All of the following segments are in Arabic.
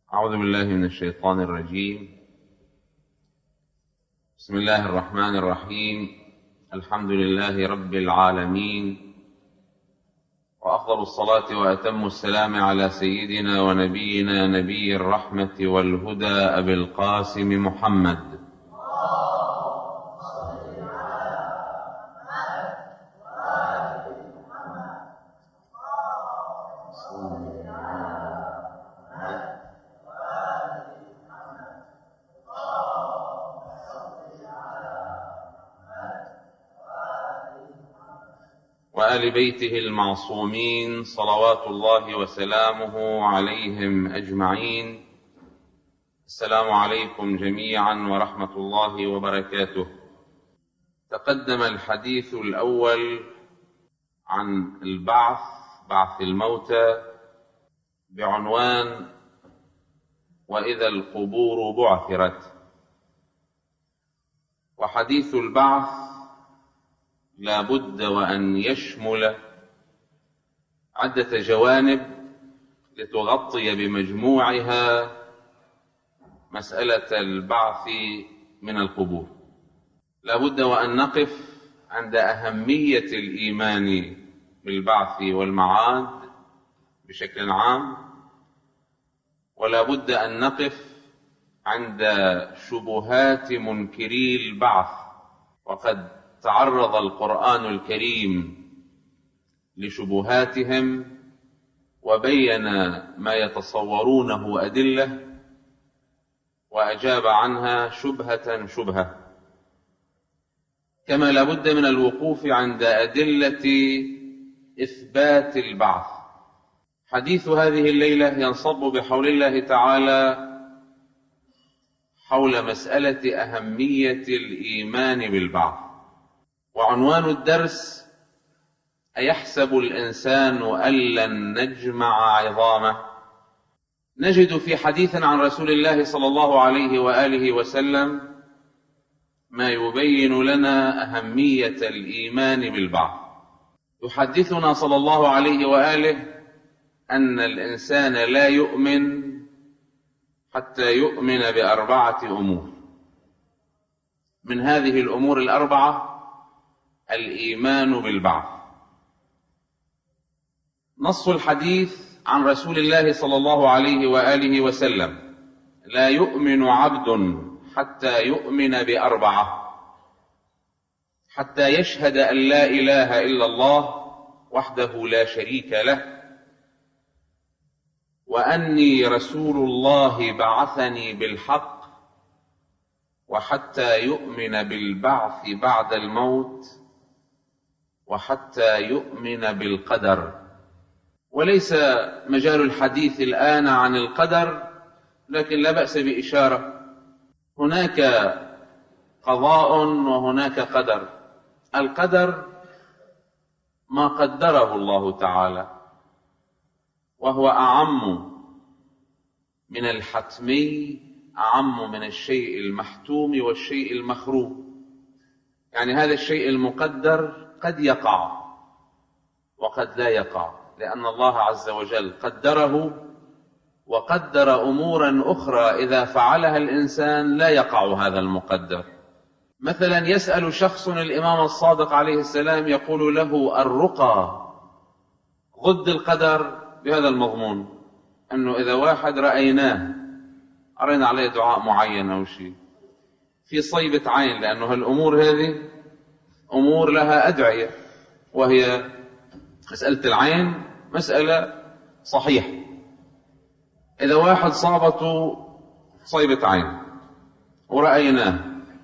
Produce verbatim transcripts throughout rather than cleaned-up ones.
أعوذ بالله من الشيطان الرجيم. بسم الله الرحمن الرحيم. الحمد لله رب العالمين، وأفضل الصلاة وأتم السلام على سيدنا ونبينا نبي الرحمة والهدى أبي القاسم محمد. وآل بيته المعصومين صلوات الله وسلامه عليهم أجمعين. السلام عليكم جميعا ورحمة الله وبركاته. تقدم الحديث الأول عن البعث، بعث الموتى، بعنوان وإذا القبور بعثرت. وحديث البعث لا بد وأن يشمل عدة جوانب لتغطي بمجموعها مسألة البعث من القبور. لا بد وأن نقف عند أهمية الإيمان بالبعث والمعاد بشكل عام، ولا بد أن نقف عند شبهات منكري البعث، وقد تعرض القرآن الكريم لشبهاتهم وبين ما يتصورونه أدلة، وأجاب عنها شبهة شبهة. كما لا بد من الوقوف عند أدلة إثبات البعث. حديث هذه الليلة ينصب بحول الله تعالى حول مسألة أهمية الإيمان بالبعث. وعنوان الدرس: أيحسب الإنسان أن لن نجمع عظامه؟ نجد في حديث عن رسول الله صلى الله عليه وآله وسلم ما يبين لنا أهمية الإيمان بالبعث. يحدثنا صلى الله عليه وآله أن الإنسان لا يؤمن حتى يؤمن بأربعة أمور. من هذه الأمور الأربعة الإيمان بالبعث. نص الحديث عن رسول الله صلى الله عليه وآله وسلم: لا يؤمن عبد حتى يؤمن بأربعة: حتى يشهد أن لا إله إلا الله وحده لا شريك له، وأني رسول الله بعثني بالحق، وحتى يؤمن بالبعث بعد الموت، وحتى يؤمن بالقدر. وليس مجال الحديث الآن عن القدر، لكن لا بأس بإشارة. هناك قضاء وهناك قدر. القدر ما قدره الله تعالى، وهو أعم من الحتمي، أعم من الشيء المحتوم والشيء المخروم. يعني هذا الشيء المقدر قد يقع وقد لا يقع، لأن الله عز وجل قدره، وقدر أمورا أخرى إذا فعلها الإنسان لا يقع هذا المقدر. مثلا يسأل شخص الإمام الصادق عليه السلام، يقول له: الرقى ضد القدر بهذا المضمون، أنه إذا واحد رأيناه أرينا عليه دعاء معين أو شيء في صيبة عين، لأنه الأمور هذه أمور لها أدعية، وهي مسألة العين مسألة صحيحة. إذا واحد صابته صيبة عين ورأيناه،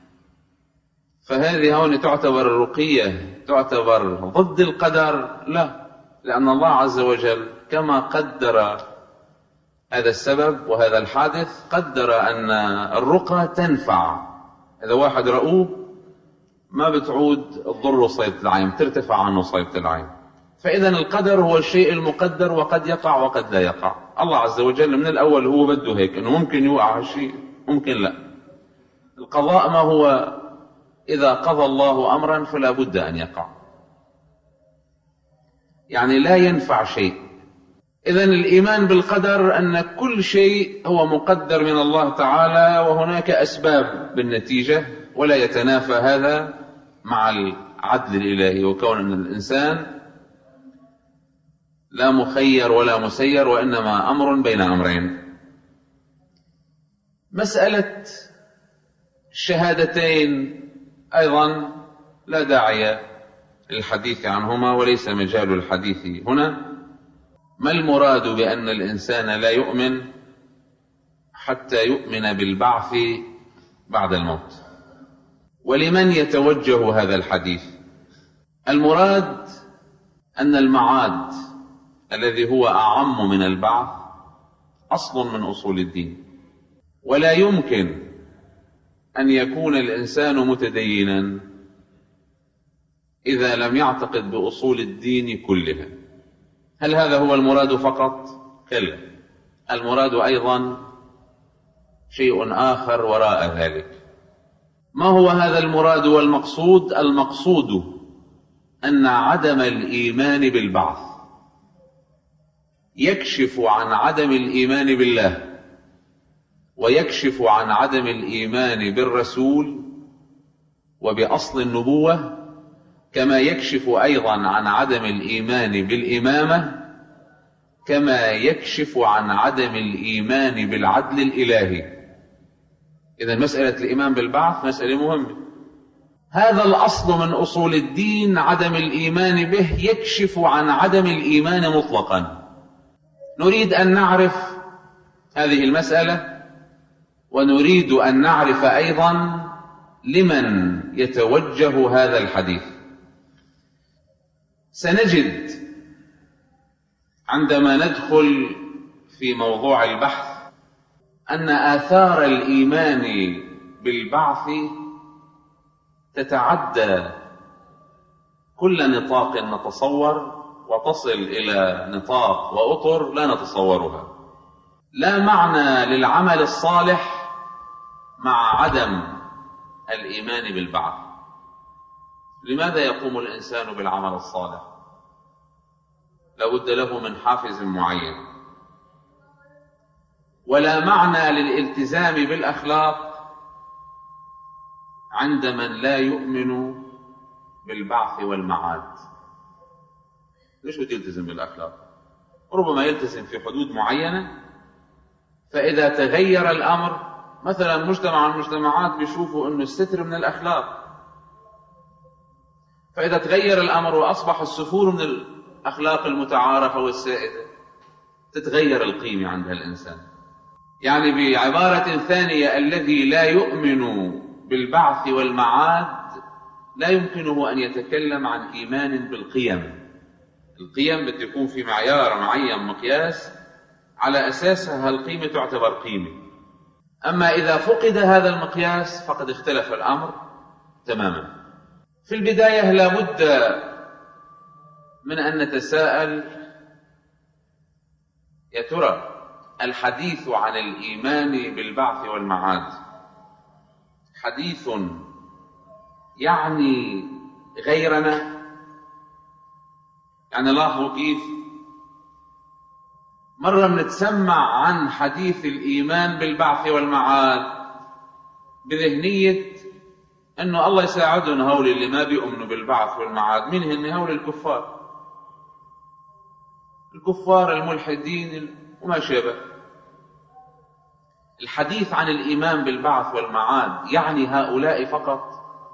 فهذه هون تعتبر الرقية، تعتبر ضد القدر؟ لا، لأن الله عز وجل كما قدر هذا السبب وهذا الحادث، قدر أن الرقى تنفع. إذا واحد رؤوب ما بتعود تضره صيبة العين، ترتفع عنه صيبة العين. فإذا القدر هو الشيء المقدر، وقد يقع وقد لا يقع. الله عز وجل من الأول هو بده هيك، أنه ممكن يوقع هالشيء ممكن لا. القضاء ما هو إذا قضى الله أمرا فلا بد أن يقع. يعني لا ينفع شيء إذن الإيمان بالقدر أن كل شيء هو مقدر من الله تعالى، وهناك أسباب بالنتيجة، ولا يتنافى هذا مع العدل الإلهي، وكون أن الإنسان لا مخير ولا مسير، وإنما أمر بين أمرين. مسألة الشهادتين أيضا لا داعي للحديث عنهما، وليس مجال الحديث هنا. ما المراد بأن الإنسان لا يؤمن حتى يؤمن بالبعث بعد الموت؟ ولمن يتوجه هذا الحديث؟ المراد أن المعاد الذي هو أعم من البعث أصل من أصول الدين، ولا يمكن أن يكون الإنسان متدينا إذا لم يعتقد بأصول الدين كلها. هل هذا هو المراد فقط؟ كلا، المراد أيضا شيء آخر وراء ذلك. ما هو هذا المراد والمقصود؟ المقصود أن عدم الإيمان بالبعث يكشف عن عدم الإيمان بالله، ويكشف عن عدم الإيمان بالرسول وبأصل النبوة، كما يكشف أيضا عن عدم الإيمان بالإمامة، كما يكشف عن عدم الإيمان بالعدل الإلهي. إذن مسألة الإيمان بالبعث مسألة مهمة. هذا الأصل من أصول الدين، عدم الإيمان به يكشف عن عدم الإيمان مطلقا. نريد أن نعرف هذه المسألة، ونريد أن نعرف أيضا لمن يتوجه هذا الحديث. سنجد عندما ندخل في موضوع البحث أن آثار الإيمان بالبعث تتعدى كل نطاق نتصور، وتصل إلى نطاق وأطر لا نتصورها. لا معنى للعمل الصالح مع عدم الإيمان بالبعث. لماذا يقوم الإنسان بالعمل الصالح؟ لابد له من حافز معين. ولا معنى للالتزام بالأخلاق عند من لا يؤمن بالبعث والمعاد. ليش بده يلتزم بالأخلاق؟ ربما يلتزم في حدود معينة، فإذا تغير الأمر، مثلا مجتمع من المجتمعات بيشوفوا أنه الستر من الأخلاق، فإذا تغير الأمر وأصبح السفور من الأخلاق المتعارفة والسائدة، تتغير القيمة عند الإنسان. يعني بعبارة ثانية، الذي لا يؤمن بالبعث والمعاد لا يمكنه أن يتكلم عن إيمان بالقيم. القيم بتكون في معيار معين، مقياس، على أساسها القيمة تعتبر قيمة. أما إذا فقد هذا المقياس فقد اختلف الأمر تماما. في البداية لا بد من أن نتساءل: يا ترى الحديث عن الإيمان بالبعث والمعاد حديث يعني غيرنا؟ يعني لاحظوا كيف مرة بنتسمع عن حديث الإيمان بالبعث والمعاد بذهنية أنه الله يساعدنا هؤلاء اللي ما بيؤمنوا بالبعث والمعاد. مين هن؟ هؤلاء الكفار، الكفار الملحدين وما شابه. الحديث عن الإيمان بالبعث والمعاد يعني هؤلاء فقط؟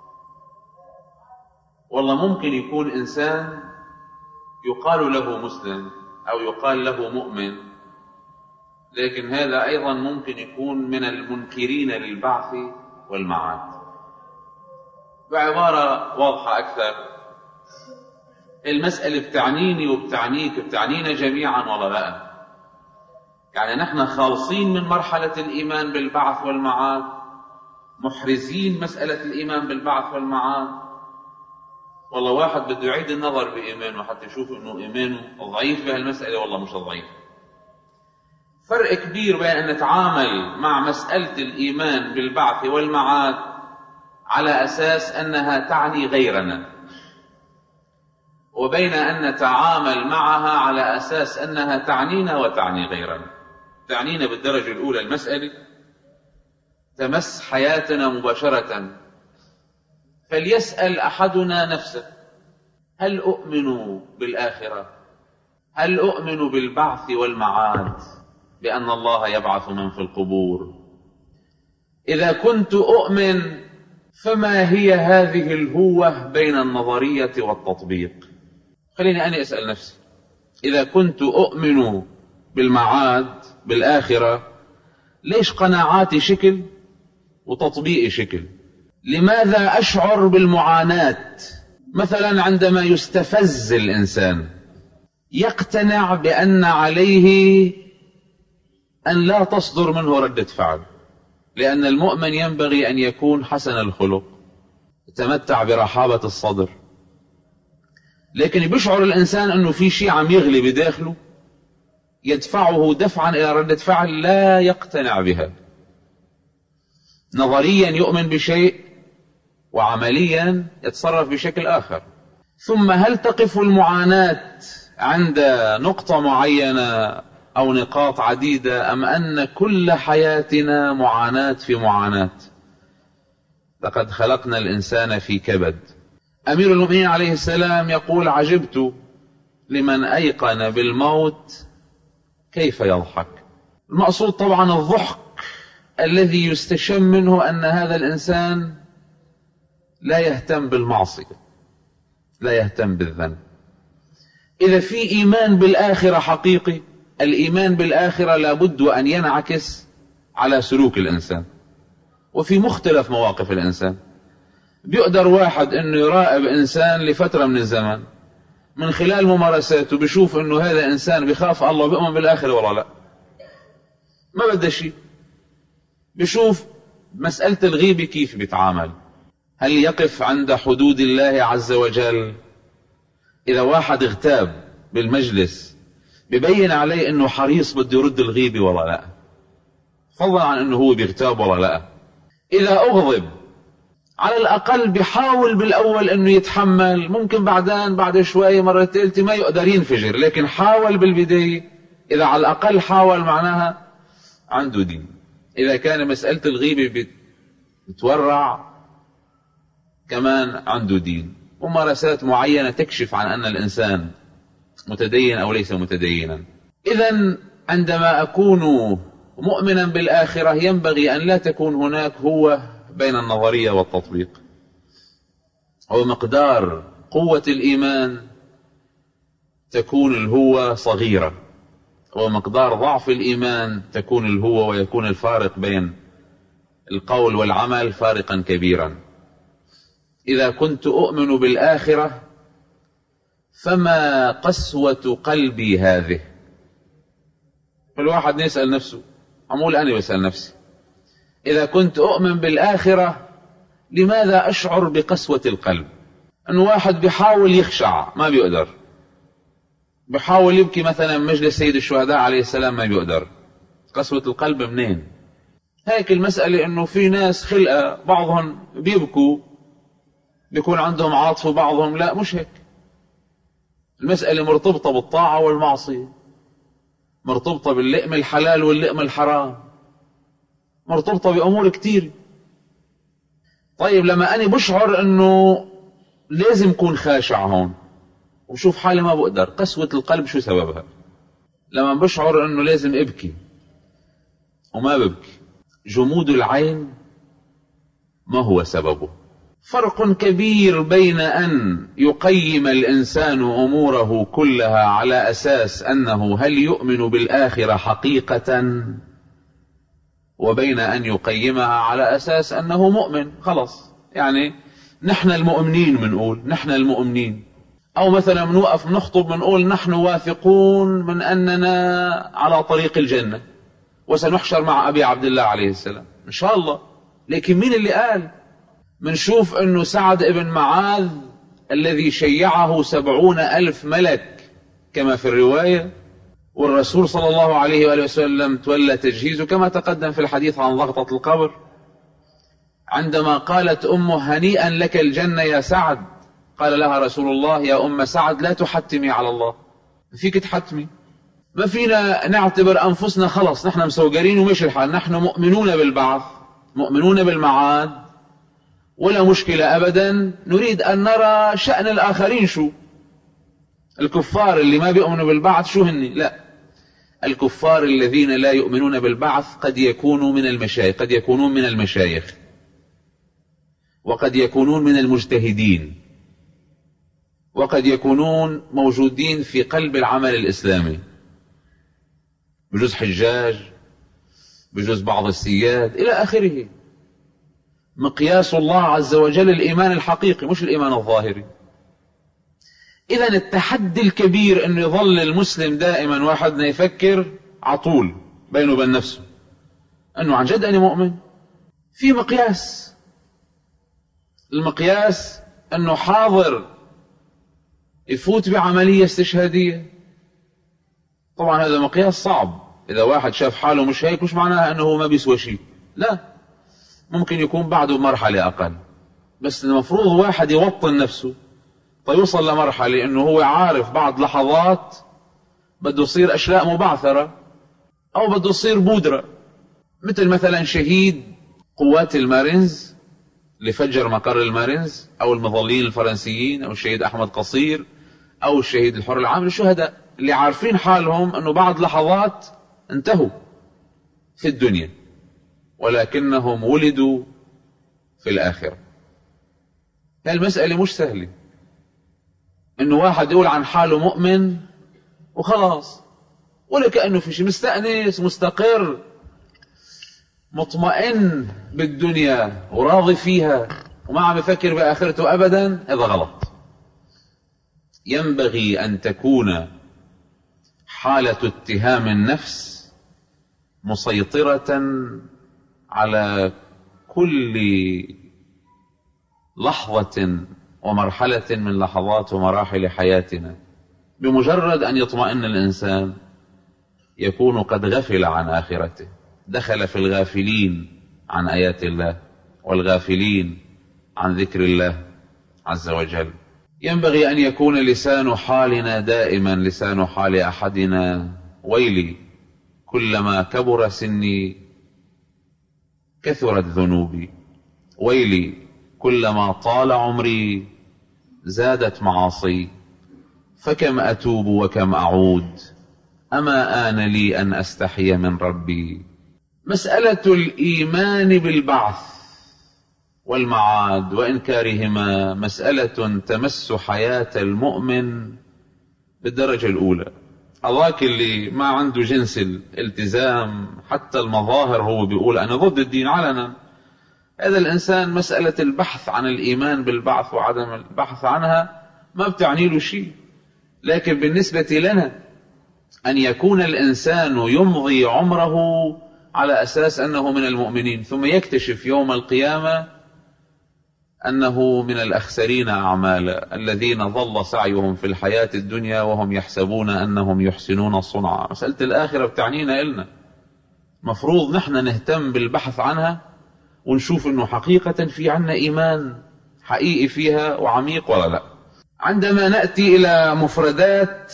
والله ممكن يكون إنسان يقال له مسلم أو يقال له مؤمن، لكن هذا أيضا ممكن يكون من المنكرين للبعث والمعاد. بعبارة واضحة أكثر، المسألة بتعنيني وبتعنيك، بتعنينا جميعا ولا لا؟ يعني نحن خالصين من مرحلة الإيمان بالبعث والمعاد، محرزين مسألة الإيمان بالبعث والمعاد. والله واحد بده يعيد النظر بإيمانه حتى يشوف إنه إيمانه ضعيف بهالمسألة، والله مش ضعيف. فرق كبير بين أن نتعامل مع مسألة الإيمان بالبعث والمعاد على أساس أنها تعني غيرنا، وبين أن نتعامل معها على أساس أنها تعنينا وتعني غيرنا. تعنينا بالدرجة الأولى المسألة تمس حياتنا مباشرة، فليسأل أحدنا نفسه: هل أؤمن بالآخرة؟ هل أؤمن بالبعث والمعاد، بأن الله يبعث من في القبور؟ إذا كنت أؤمن، فما هي هذه الهوة بين النظرية والتطبيق؟ خليني أنا أسأل نفسي: إذا كنت أؤمن بالمعاد بالآخرة، ليش قناعاتي شكل وتطبيقي شكل؟ لماذا أشعر بالمعاناة مثلا عندما يستفز الإنسان؟ يقتنع بأن عليه أن لا تصدر منه ردة فعل، لأن المؤمن ينبغي أن يكون حسن الخلق، يتمتع برحابة الصدر. لكن بيشعر الإنسان أنه في شيء عم يغلي بداخله يدفعه دفعا إلى ردة فعل لا يقتنع بها. نظريا يؤمن بشيء وعمليا يتصرف بشكل آخر. ثم هل تقف المعاناة عند نقطة معينة أو نقاط عديدة، أم أن كل حياتنا معاناة في معاناة؟ لقد خلقنا الإنسان في كبد. أمير المؤمنين عليه السلام يقول: عجبت لمن أيقن بالموت كيف يضحك. المقصود طبعا الضحك الذي يستشم منه أن هذا الإنسان لا يهتم بالمعصية، لا يهتم بالذنب. إذا في إيمان بالآخرة حقيقي، الإيمان بالآخرة لابد أن ينعكس على سلوك الإنسان وفي مختلف مواقف الإنسان. بيقدر واحد أنه يراقب إنسان لفترة من الزمن، من خلال ممارساته بيشوف أنه هذا إنسان بيخاف الله بيؤمن بالآخرة ولا لا، ما بده شيء. بيشوف مسألة الغيبة كيف بيتعامل، هل يقف عند حدود الله عز وجل؟ إذا واحد اغتاب بالمجلس ببين عليه أنه حريص بده يرد الغيبة ولا لا، فضلا عن أنه هو بيغتاب ولا لا. إذا أغضب على الأقل بيحاول بالأول أنه يتحمل، ممكن بعدين بعد شوي مرة ثالثة ما يقدر ينفجر، لكن حاول بالبداية. إذا على الأقل حاول معناها عنده دين. إذا كان مسألة الغيبة بتورع كمان عنده دين، ممارسات معينة تكشف عن أن الإنسان متدين أو ليس متدينا. إذن عندما أكون مؤمنا بالآخرة ينبغي أن لا تكون هناك هو بين النظرية والتطبيق. ومقدار قوة الإيمان تكون الهوة صغيرة، ومقدار ضعف الإيمان تكون الهوة ويكون الفارق بين القول والعمل فارقا كبيرا. إذا كنت أؤمن بالآخرة فما قسوة قلبي هذه؟ فالواحد يسأل نفسه، أقول أنا بسأل نفسي: إذا كنت أؤمن بالآخرة لماذا أشعر بقسوة القلب؟ أن واحد بيحاول يخشع ما بيقدر، بيحاول يبكي مثلا مجلس سيد الشهداء عليه السلام ما بيقدر. قسوة القلب منين؟ هيك المسألة أنه في ناس خلقة بعضهم بيبكوا بيكون عندهم عاطفة وبعضهم لا، مش هيك. المسألة مرتبطة بالطاعة والمعصية، مرتبطة باللئم الحلال واللئم الحرام، مرتبطة بأمور كتير. طيب لما أنا بشعر أنه لازم كون خاشع هون وشوف حالي ما بقدر، قسوة القلب شو سببها؟ لما بشعر أنه لازم أبكي وما ببكي، جمود العين ما هو سببه؟ فرق كبير بين أن يقيم الإنسان أموره كلها على أساس أنه هل يؤمن بالآخرة حقيقة، وبين أن يقيمها على أساس أنه مؤمن خلص. يعني نحن المؤمنين منقول نحن المؤمنين، أو مثلا منوقف نخطب منقول نحن واثقون من أننا على طريق الجنة وسنحشر مع أبي عبد الله عليه السلام إن شاء الله. لكن مين اللي قال؟ منشوف أنه سعد ابن معاذ الذي شيعه سبعون ألف ملك كما في الرواية، والرسول صلى الله عليه وآله وسلم تولى تجهيزه كما تقدم في الحديث عن ضغطة القبر. عندما قالت أمه هنيئا لك الجنة يا سعد، قال لها رسول الله: يا أم سعد لا تحتمي على الله، فيك تحتمي، ما فينا نعتبر أنفسنا خلص نحن مسوقرين ومش الحال، نحن مؤمنون بالبعث، مؤمنون بالمعاد، ولا مشكلة أبدا، نريد أن نرى شأن الآخرين. شو الكفار اللي ما بيؤمنوا بالبعث شو هني؟ لا، الكفار الذين لا يؤمنون بالبعث قد يكونوا من المشايخ، قد يكونون من المشايخ، وقد يكونون من المجتهدين، وقد يكونون موجودين في قلب العمل الإسلامي، بجوز حجاج، بجوز بعض السياد إلى آخره. مقياس الله عز وجل الإيمان الحقيقي مش الإيمان الظاهري. إذن التحدي الكبير أنه يظل المسلم دائما واحدنا يفكر عطول بينه وبين نفسه أنه عن جد أنا مؤمن. في مقياس، المقياس أنه حاضر يفوت بعملية استشهادية. طبعا هذا مقياس صعب، إذا واحد شاف حاله مش هيك مش معناها أنه ما بيسوى شيء، لا، ممكن يكون بعده مرحلة أقل، بس المفروض واحد يوطن نفسه فيوصل لمرحلة أنه هو عارف بعض لحظات بده يصير أشلاء مبعثرة أو بده يصير بودرة، مثل مثلا شهيد قوات المارينز اللي فجر مقر المارينز، أو المظلين الفرنسيين، أو الشهيد أحمد قصير، أو الشهيد الحر العام. الشهداء اللي عارفين حالهم أنه بعض لحظات انتهوا في الدنيا ولكنهم ولدوا في الآخرة. هالمسألة مش سهلة انه واحد يقول عن حاله مؤمن وخلاص، ولا كأنه في شيء، مستأنس مستقر مطمئن بالدنيا وراضي فيها وما عم يفكر بآخرته أبدا. هذا غلط. ينبغي أن تكون حالة اتهام النفس مسيطرة على كل لحظة ومرحلة من لحظات ومراحل حياتنا. بمجرد أن يطمئن الإنسان يكون قد غفل عن آخرته، دخل في الغافلين عن آيات الله والغافلين عن ذكر الله عز وجل. ينبغي أن يكون لسان حالنا دائما لسان حال أحدنا: ويلي كلما كبر سني كثرت ذنوبي، ويلي كلما طال عمري زادت معاصي، فكم أتوب وكم أعود، أما آن لي أن أستحي من ربي. مسألة الإيمان بالبعث والمعاد وإنكارهما مسألة تمس حياة المؤمن بالدرجة الأولى. هذاك اللي ما عنده جنس الالتزام حتى المظاهر هو بيقول أنا ضد الدين علنا، هذا الإنسان مسألة البحث عن الإيمان بالبعث وعدم البحث عنها ما بتعني له شيء. لكن بالنسبة لنا أن يكون الإنسان يمضي عمره على أساس أنه من المؤمنين ثم يكتشف يوم القيامة أنه من الأخسرين أعمالا الذين ضل سعيهم في الحياة الدنيا وهم يحسبون أنهم يحسنون صنعا. مسألة الآخرة بتعنينا إلنا، مفروض نحن نهتم بالبحث عنها ونشوف أنه حقيقة في عنا إيمان حقيقي فيها وعميق ولا لا. عندما نأتي إلى مفردات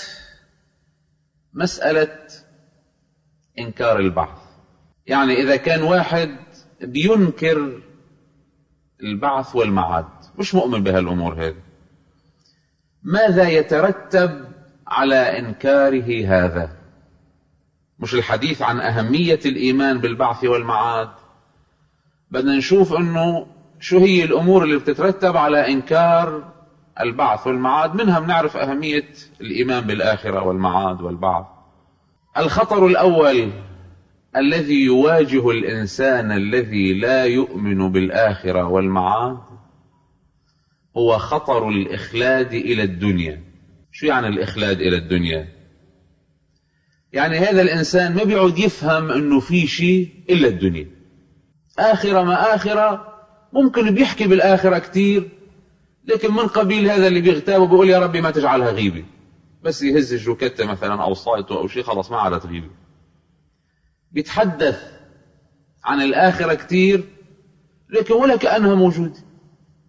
مسألة إنكار البعث، يعني إذا كان واحد بينكر البعث والمعاد مش مؤمن بهالأمور هذه، ماذا يترتب على إنكاره هذا؟ مش الحديث عن أهمية الإيمان بالبعث والمعاد، بدنا نشوف أنه شو هي الأمور اللي بتترتب على إنكار البعث والمعاد. منها بنعرف أهمية الإيمان بالآخرة والمعاد والبعث. الخطر الأول الذي يواجه الإنسان الذي لا يؤمن بالآخرة والمعاد هو خطر الإخلاد إلى الدنيا. شو يعني الإخلاد إلى الدنيا؟ يعني هذا الإنسان ما بيعود يفهم أنه في شيء إلا الدنيا، آخرة ما آخرة. ممكن بيحكي بالآخرة كتير، لكن من قبيل هذا اللي بيغتاب وبيقول يا ربي ما تجعلها غيبة، بس يهز الجوكتة مثلا أو صايته أو شيء خلاص ما عادت غيبة. بيتحدث عن الآخرة كتير لكن ولا كأنها موجودة.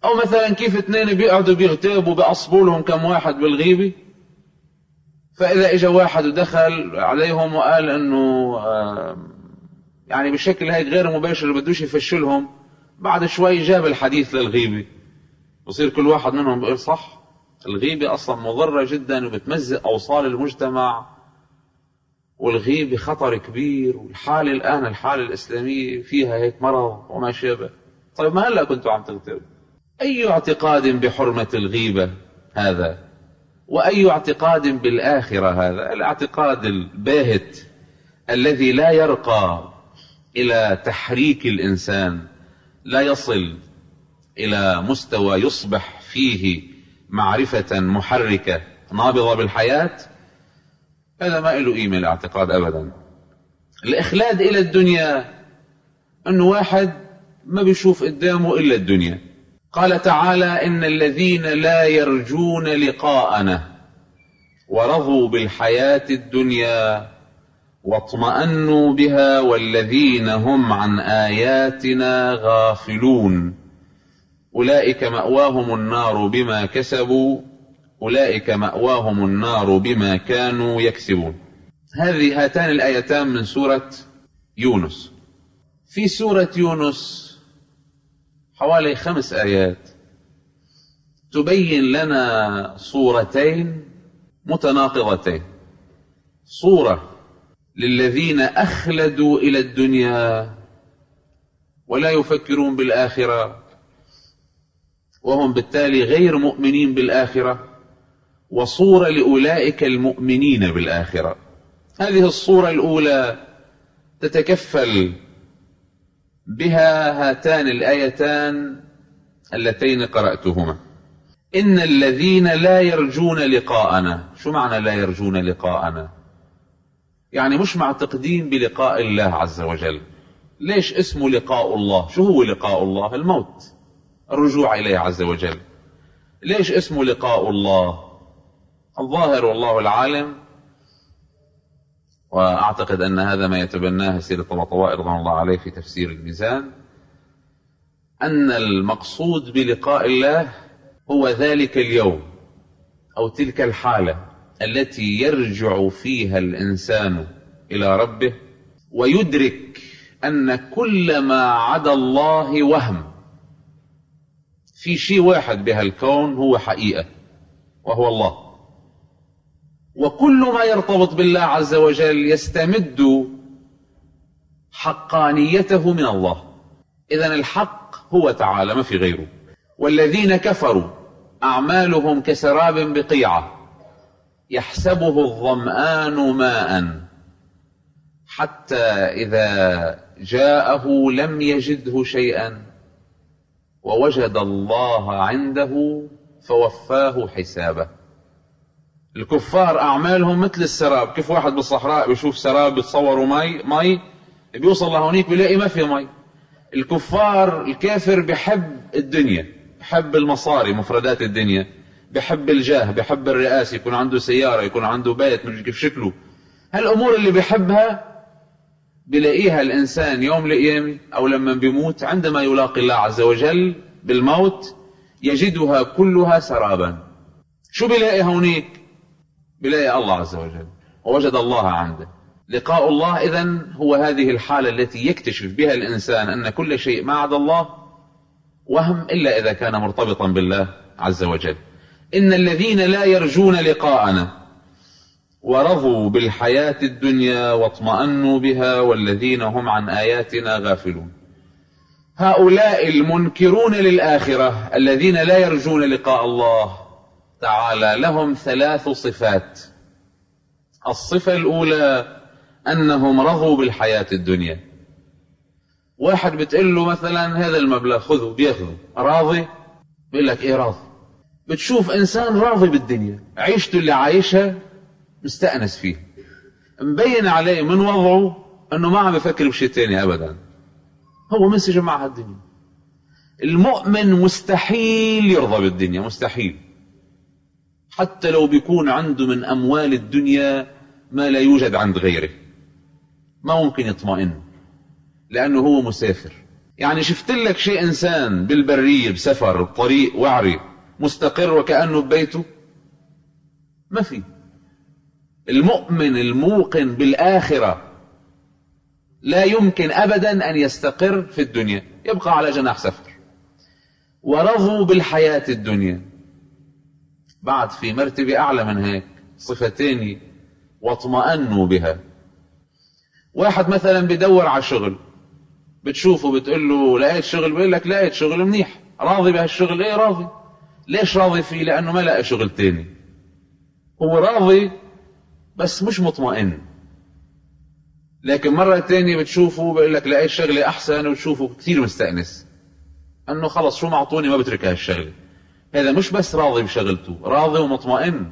أو مثلا كيف اثنين بيقعدوا بيغتابوا بأصبوا لهم كم واحد بالغيبة، فإذا إجا واحد ودخل عليهم وقال إنه يعني بشكل هيك غير مباشر بدوش يفشلهم، بعد شوي جاب الحديث للغيبة، وصير كل واحد منهم بيقول صح، الغيبة أصلا مضرة جدا وبتمزق أوصال المجتمع، والغيبة خطر كبير، والحالة الآن الحالة الإسلامية فيها هيك مرض وما شابه. طيب ما هلأ كنتوا عم تغتابوا؟ أي اعتقاد بحرمة الغيبة هذا؟ وأي اعتقاد بالآخرة هذا؟ الاعتقاد الباهت الذي لا يرقى إلى تحريك الإنسان، لا يصل إلى مستوى يصبح فيه معرفة محركة نابضة بالحياة، هذا ما له قيمة الاعتقاد أبدا. الإخلاد إلى الدنيا أنه واحد ما بيشوف قدامه إلا الدنيا. قال تعالى: إن الذين لا يرجون لقاءنا ورضوا بالحياة الدنيا واطمأنوا بها والذين هم عن آياتنا غافلون أولئك مأواهم النار بما كسبوا أولئك مأواهم النار بما كانوا يكسبون. هذه هاتان الآيتان من سورة يونس. في سورة يونس حوالي خمس آيات تبين لنا صورتين متناقضتين: صورة للذين أخلدوا إلى الدنيا ولا يفكرون بالآخرة وهم بالتالي غير مؤمنين بالآخرة، وصورة لأولئك المؤمنين بالآخرة. هذه الصورة الأولى تتكفل بها هاتان الآيتان اللتين قرأتهما: إن الذين لا يرجون لقاءنا. شو معنى لا يرجون لقاءنا؟ يعني مش معتقدين بلقاء الله عز وجل. ليش اسمه لقاء الله؟ شو هو لقاء الله؟ الموت، الرجوع إليه عز وجل. ليش اسمه لقاء الله؟ الظاهر والله العالم، وأعتقد أن هذا ما يتبناه سيد الطباطبائي رضوان الله عليه في تفسير الميزان، أن المقصود بلقاء الله هو ذلك اليوم أو تلك الحالة التي يرجع فيها الإنسان إلى ربه ويدرك أن كل ما عدا الله وهم. في شيء واحد بهالكون هو حقيقة وهو الله، وكل ما يرتبط بالله عز وجل يستمد حقانيته من الله. إذن الحق هو تعالى، ما في غيره. والذين كفروا أعمالهم كسراب بقيعة يحسبه الظمآن ماء حتى إذا جاءه لم يجده شيئا ووجد الله عنده فوفاه حسابه. الكفار أعمالهم مثل السراب. كيف واحد بالصحراء بيشوف سراب بيتصوروا مي مي بيوصل لهونيك بيلاقي ما في مي. الكفار الكافر بحب الدنيا، بحب المصاري، مفردات الدنيا، بحب الجاه، بحب الرئاسة، يكون عنده سيارة، يكون عنده بيت من كيف شكله. هالأمور اللي بحبها بلاقيها الإنسان يوم لأيام أو لما بيموت، عندما يلاقي الله عز وجل بالموت يجدها كلها سرابا. شو بلاقي هونيك؟ بلاقي الله عز وجل، ووجد الله عنده. لقاء الله إذن هو هذه الحالة التي يكتشف بها الإنسان أن كل شيء ما عدا الله وهم، إلا إذا كان مرتبطا بالله عز وجل. إن الذين لا يرجون لقاءنا ورضوا بالحياة الدنيا واطمأنوا بها والذين هم عن آياتنا غافلون. هؤلاء المنكرون للآخرة الذين لا يرجون لقاء الله تعالى لهم ثلاث صفات. الصفة الأولى أنهم رضوا بالحياة الدنيا. واحد بتقول له مثلا هذا المبلغ خذه، بياخذه. راضي؟ بيقول لك إيه راضي؟ بتشوف إنسان راضي بالدنيا، عيشته اللي عايشها مستأنس فيه، مبين عليه من وضعه أنه ما عم يفكر بشيء تاني أبدا، هو منسجم مع هالدنيا. المؤمن مستحيل يرضى بالدنيا، مستحيل، حتى لو بيكون عنده من أموال الدنيا ما لا يوجد عند غيره، ما ممكن يطمئن، لأنه هو مسافر. يعني شفت لك شيء إنسان بالبرية بسفر بطريق وعري مستقر وكأنه ببيته؟ ما في. المؤمن الموقن بالآخرة لا يمكن أبدا أن يستقر في الدنيا، يبقى على جناح سفر. ورضوا بالحياة الدنيا. بعد في مرتبة أعلى من هيك، صفتين واطمأنوا بها. واحد مثلا بدور على شغل، بتشوفه بتقول له لقيت شغل، بيقول لك لقيت شغل منيح. راضي بهالشغل؟ ايه راضي. ليش راضي فيه؟ لأنه ما لقى شغل تاني. هو راضي بس مش مطمئن. لكن مرة تانية بتشوفه بيقول لك لقيت شغلة أحسن، وتشوفه كثير مستأنس أنه خلص شو معطوني ما بترك هالشغلة. هذا مش بس راضي بشغلته، راضي ومطمئن.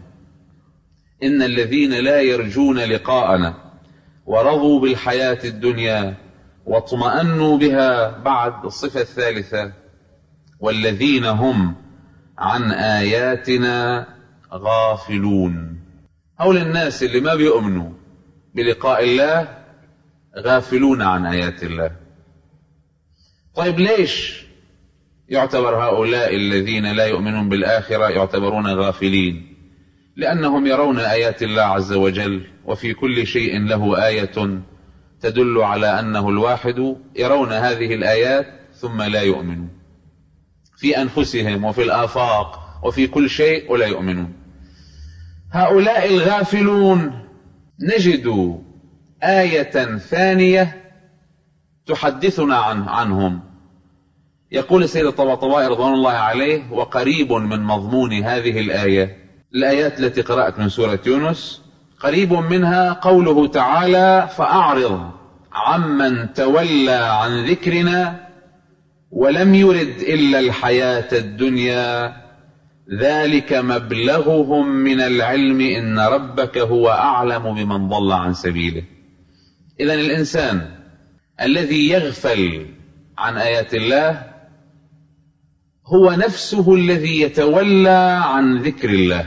إن الذين لا يرجون لقاءنا ورضوا بالحياة الدنيا واطمأنوا بها. بعد الصفة الثالثة: والذين هم عن آياتنا غافلون. هؤل الناس اللي ما بيؤمنوا بلقاء الله غافلون عن آيات الله. طيب ليش يعتبر هؤلاء الذين لا يؤمنون بالآخرة يعتبرون غافلين؟ لأنهم يرون آيات الله عز وجل، وفي كل شيء له آية تدل على أنه الواحد. يرون هذه الآيات ثم لا يؤمنون في أنفسهم وفي الآفاق وفي كل شيء، ولا يؤمنون. هؤلاء الغافلون نجد آية ثانية تحدثنا عن عنهم. يقول السيد الطباطبائي رضوان الله عليه: وقريب من مضمون هذه الآية، الآيات التي قرأت من سورة يونس، قريب منها قوله تعالى: فأعرض عمن تولى عن ذكرنا ولم يرد إلا الحياة الدنيا ذلك مبلغهم من العلم إن ربك هو أعلم بمن ضل عن سبيله. إذن الإنسان الذي يغفل عن آيات الله هو نفسه الذي يتولى عن ذكر الله،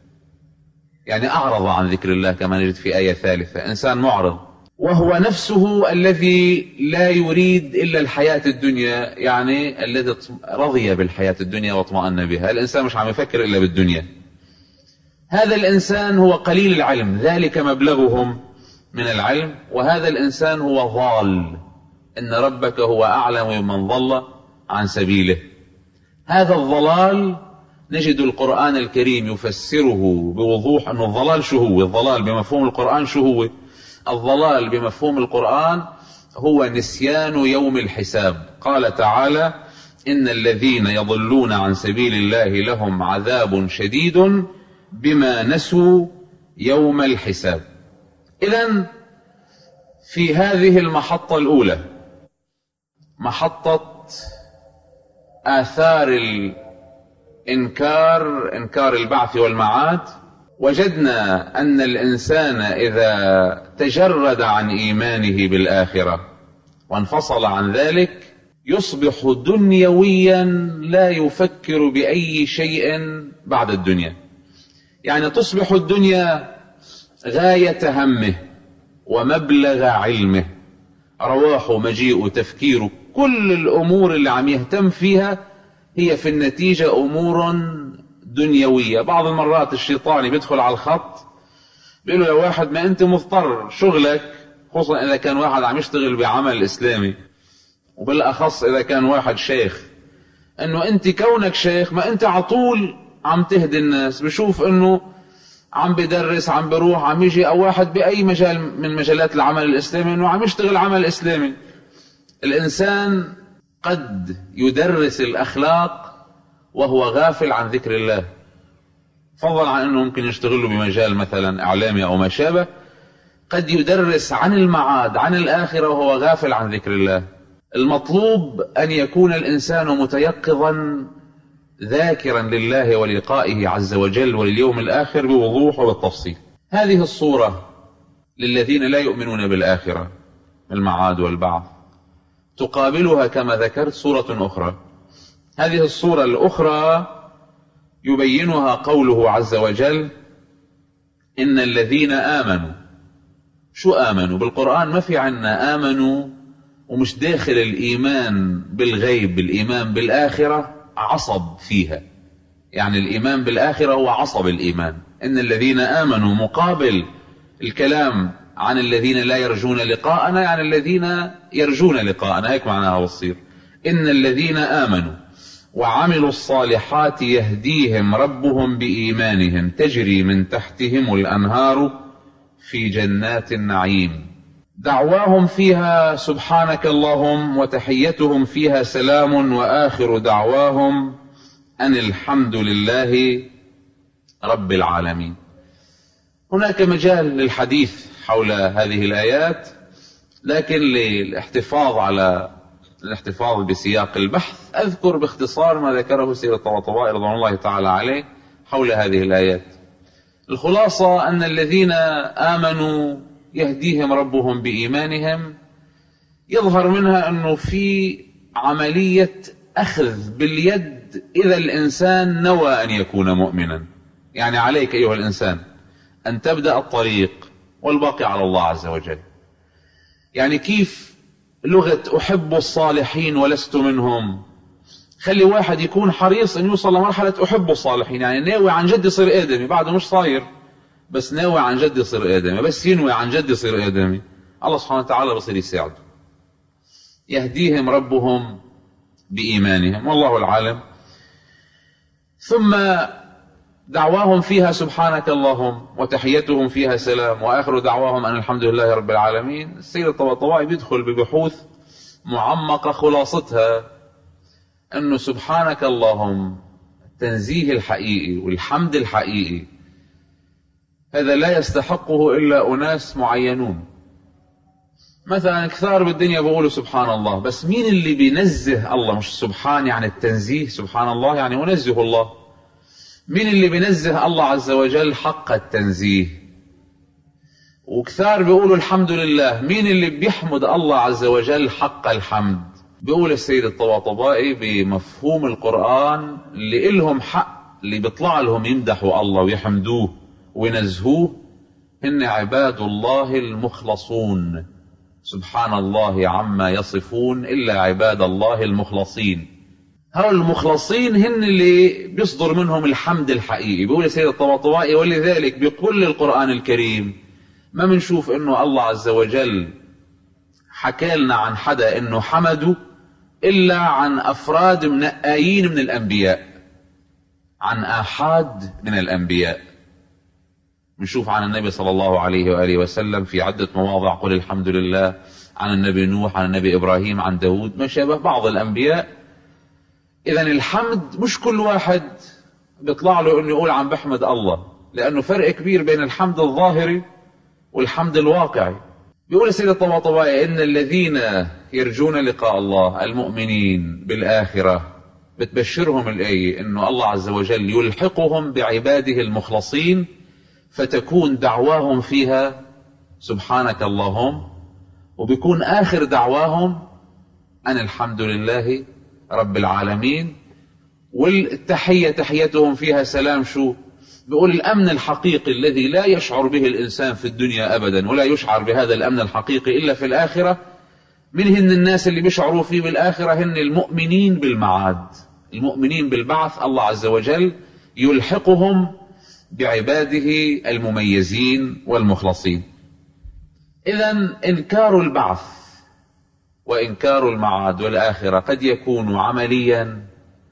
يعني أعرض عن ذكر الله كما نجد في آية ثالثة. إنسان معرض، وهو نفسه الذي لا يريد إلا الحياة الدنيا، يعني الذي رضي بالحياة الدنيا واطمأن بها. الإنسان مش عم يفكر إلا بالدنيا. هذا الإنسان هو قليل العلم، ذلك مبلغهم من العلم. وهذا الإنسان هو ضال، إن ربك هو أعلم بمن ضل عن سبيله. هذا الضلال نجد القرآن الكريم يفسره بوضوح أنه الضلال شو هو. الضلال بمفهوم القرآن شو هو؟ الضلال بمفهوم القرآن هو نسيان يوم الحساب. قال تعالى: إن الذين يضلون عن سبيل الله لهم عذاب شديد بما نسوا يوم الحساب. إذن في هذه المحطة الأولى، محطة آثار الإنكار، إنكار البعث والمعاد، وجدنا أن الإنسان إذا تجرد عن إيمانه بالآخرة وانفصل عن ذلك يصبح دنيويا لا يفكر بأي شيء بعد الدنيا. يعني تصبح الدنيا غاية همه ومبلغ علمه، رواحه مجيء تفكيره، كل الأمور اللي عم يهتم فيها هي في النتيجة أمور دنيوية. بعض المرات الشيطاني بيدخل على الخط بيقول له يا واحد ما أنت مضطر شغلك، خصوصا إذا كان واحد عم يشتغل بعمل إسلامي، وبالأخص إذا كان واحد شيخ، أنه أنت كونك شيخ ما أنت عطول عم تهدي الناس. بشوف أنه عم بدرس، عم بروح، عم يجي أو واحد بأي مجال من مجالات العمل الإسلامي أنه عم يشتغل عمل إسلامي. الإنسان قد يدرس الأخلاق وهو غافل عن ذكر الله، فضلا عن أنه ممكن يشتغل بمجال مثلا إعلامي أو ما شابه. قد يدرس عن المعاد، عن الآخرة، وهو غافل عن ذكر الله. المطلوب أن يكون الإنسان متيقظا ذاكرا لله ولقائه عز وجل ولليوم الآخر بوضوح وبالتفصيل. هذه الصورة للذين لا يؤمنون بالآخرة، المعاد والبعث، تقابلها كما ذكرت صورة أخرى. هذه الصورة الأخرى يبينها قوله عز وجل: إن الذين آمنوا. شو آمنوا؟ بالقرآن ما في عنا آمنوا ومش داخل الإيمان بالغيب، بالإيمان بالآخرة عصب فيها. يعني الإيمان بالآخرة هو عصب الإيمان. إن الذين آمنوا مقابل الكلام عن الذين لا يرجون لقاءنا، يعني الذين يرجون لقاءنا، هيك معناها وصير. إن الذين آمنوا وعملوا الصالحات يهديهم ربهم بإيمانهم تجري من تحتهم الأنهار في جنات النعيم دعواهم فيها سبحانك اللهم وتحيتهم فيها سلام وآخر دعواهم أن الحمد لله رب العالمين. هناك مجال للحديث حول هذه الآيات، لكن للاحتفاظ على الاحتفاظ بسياق البحث أذكر باختصار ما ذكره سيد الطباطبائي رضوان الله تعالى عليه حول هذه الآيات. الخلاصة أن الذين آمنوا يهديهم ربهم بإيمانهم، يظهر منها أنه في عملية أخذ باليد إذا الإنسان نوى أن يكون مؤمنا. يعني عليك أيها الإنسان أن تبدأ الطريق والباقي على الله عز وجل. يعني كيف لغة أحب الصالحين ولست منهم؟ خلي واحد يكون حريص أن يوصل لمرحلة أحب الصالحين، يعني ناوي عن جد يصير آدمي، بعده مش صاير بس ناوي عن جد يصير آدمي، بس ينوي عن جد يصير آدمي، الله سبحانه وتعالى بصير يساعده. يهديهم ربهم بإيمانهم والله العالم. ثم دعواهم فيها سبحانك اللهم وتحيتهم فيها سلام وآخر دعواهم أن الحمد لله رب العالمين. السيد الطباطبائي بيدخل ببحوث معمقة خلاصتها أنه سبحانك اللهم التنزيه الحقيقي والحمد الحقيقي هذا لا يستحقه إلا أناس معينون. مثلا كثار بالدنيا بيقولوا سبحان الله، بس مين اللي بينزه الله؟ مش سبحان يعني التنزيه، سبحان الله يعني أنزه الله. مين اللي بينزه الله عز وجل حق التنزيه؟ وكثار بيقولوا الحمد لله، مين اللي بيحمد الله عز وجل حق الحمد؟ بيقول السيد الطباطبائي بمفهوم القرآن اللي إلهم حق، اللي بيطلع لهم يمدحوا الله ويحمدوه وينزهوه، إن عباد الله المخلصون، سبحان الله عما يصفون إلا عباد الله المخلصين. هؤلاء المخلصين هن اللي بيصدر منهم الحمد الحقيقي. بيقول السيد الطباطبائي ولذلك بكل القرآن الكريم ما بنشوف إنه الله عز وجل حكى لنا عن حدا إنه حمده إلا عن أفراد منقايين من الأنبياء، عن آحاد من الأنبياء. نشوف عن النبي صلى الله عليه وآله وسلم في عدة مواضع قل الحمد لله، عن النبي نوح، عن النبي إبراهيم، عن داود، ما شابه بعض الأنبياء. إذن الحمد مش كل واحد بيطلع له إنه يقول عن بحمد الله، لأنه فرق كبير بين الحمد الظاهري والحمد الواقعي. بيقول السيد الطباطبائي إن الذين يرجون لقاء الله المؤمنين بالآخرة بتبشرهم الآية إنه الله عز وجل يلحقهم بعباده المخلصين، فتكون دعواهم فيها سبحانك اللهم، وبيكون آخر دعواهم أن الحمد لله رب العالمين، والتحية تحيتهم فيها سلام. شو بيقول؟ الأمن الحقيقي الذي لا يشعر به الإنسان في الدنيا أبدا، ولا يشعر بهذا الأمن الحقيقي إلا في الآخرة. منهن الناس اللي بيشعروا فيه بالآخرة هن المؤمنين بالمعاد، المؤمنين بالبعث. الله عز وجل يلحقهم بعباده المميزين والمخلصين. إذن إنكار البعث وإنكار المعاد والآخرة قد يكون عمليا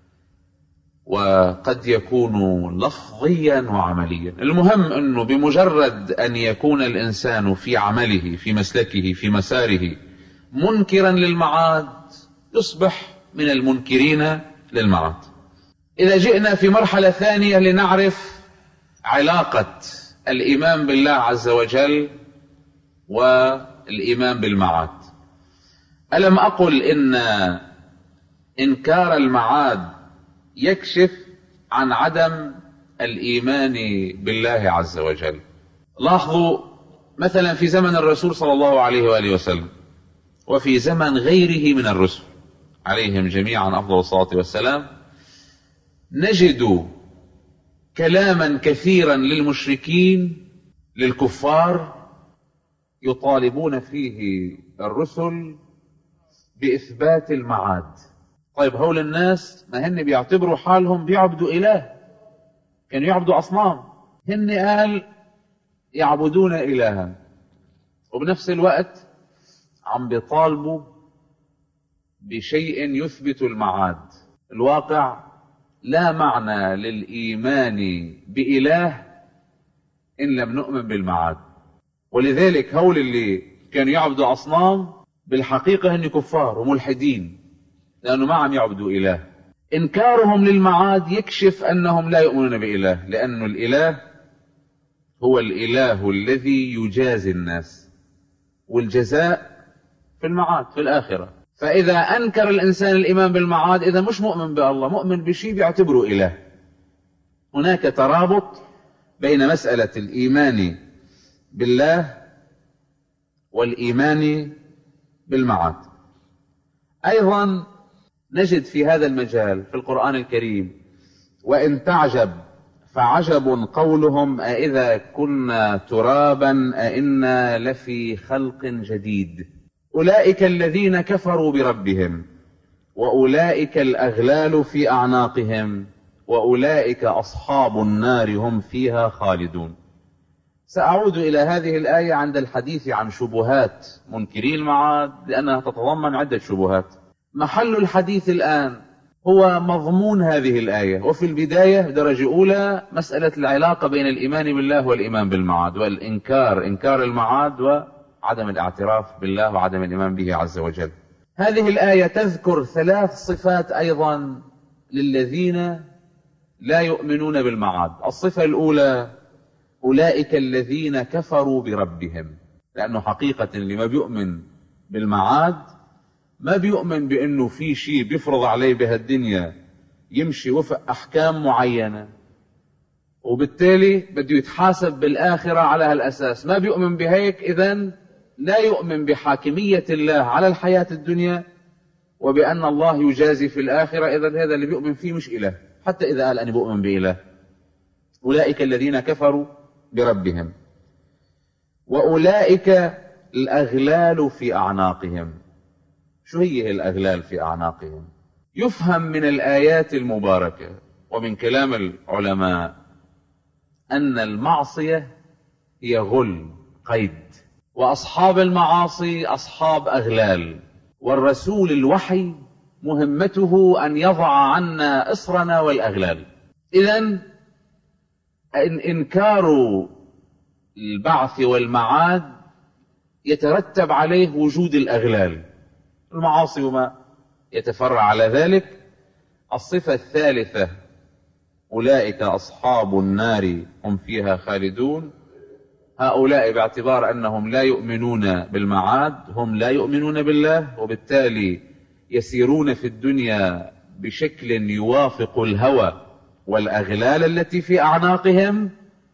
وقد يكون لفظيا وعمليا. المهم أنه بمجرد أن يكون الإنسان في عمله في مسلكه في مساره منكرا للمعاد يصبح من المنكرين للمعاد. إذا جئنا في مرحلة ثانية لنعرف علاقة الإيمان بالله عز وجل والإيمان بالمعاد، ألم أقل إن إنكار المعاد يكشف عن عدم الإيمان بالله عز وجل؟ لاحظوا مثلا في زمن الرسول صلى الله عليه وآله وسلم وفي زمن غيره من الرسل عليهم جميعا أفضل الصلاة والسلام، نجد كلاما كثيرا للمشركين للكفار يطالبون فيه الرسل بإثبات المعاد. طيب هول الناس ما هن بيعتبروا حالهم بيعبدوا إله، كانوا يعبدوا أصنام، هن قال يعبدون إلها، وبنفس الوقت عم بيطالبوا بشيء يثبت المعاد. الواقع لا معنى للإيمان بإله إن لم نؤمن بالمعاد. ولذلك هول اللي كانوا يعبدوا أصنام بالحقيقة هن كفار وملحدين، لأنه ما عم يعبدوا إله. إنكارهم للمعاد يكشف أنهم لا يؤمنون بإله، لأن الإله هو الإله الذي يجازي الناس، والجزاء في المعاد في الآخرة. فإذا أنكر الإنسان الإيمان بالمعاد إذا مش مؤمن بالله، مؤمن بشيء بيعتبره إله. هناك ترابط بين مسألة الإيمان بالله والإيمان بالمعاد. أيضا نجد في هذا المجال في القرآن الكريم: وإن تعجب فعجب قولهم أإذا كنا ترابا أإنا لفي خلق جديد أولئك الذين كفروا بربهم وأولئك الأغلال في أعناقهم وأولئك أصحاب النار هم فيها خالدون. سأعود إلى هذه الآية عند الحديث عن شبهات منكري المعاد، لأنها تتضمن عدة شبهات. محل الحديث الآن هو مضمون هذه الآية، وفي البداية درجة أولى مسألة العلاقة بين الإيمان بالله والإيمان بالمعاد، والإنكار إنكار المعاد وعدم الاعتراف بالله وعدم الإيمان به عز وجل. هذه الآية تذكر ثلاث صفات أيضا للذين لا يؤمنون بالمعاد. الصفة الأولى: أولئك الذين كفروا بربهم، لأنه حقيقة اللي ما بيؤمن بالمعاد ما بيؤمن بأنه في شيء بيفرض عليه بهالدنيا يمشي وفق أحكام معينة، وبالتالي بده يتحاسب بالآخرة على هالأساس. ما بيؤمن بهيك، إذن لا يؤمن بحاكمية الله على الحياة الدنيا وبأن الله يجازي في الآخرة. إذن هذا اللي بيؤمن فيه مش إله، حتى إذا قال أنا بؤمن بإله. أولئك الذين كفروا بربهم وأولئك الأغلال في أعناقهم. شو هي الأغلال في أعناقهم؟ يفهم من الآيات المباركة ومن كلام العلماء أن المعصية هي غل قيد، وأصحاب المعاصي أصحاب أغلال، والرسول الوحي مهمته أن يضع عنا إصرنا والأغلال. إذن إنكار البعث والمعاد يترتب عليه وجود الأغلال، المعاصي وما يتفرع على ذلك. الصفة الثالثة: أولئك أصحاب النار هم فيها خالدون. هؤلاء باعتبار أنهم لا يؤمنون بالمعاد هم لا يؤمنون بالله، وبالتالي يسيرون في الدنيا بشكل يوافق الهوى والأغلال التي في أعناقهم.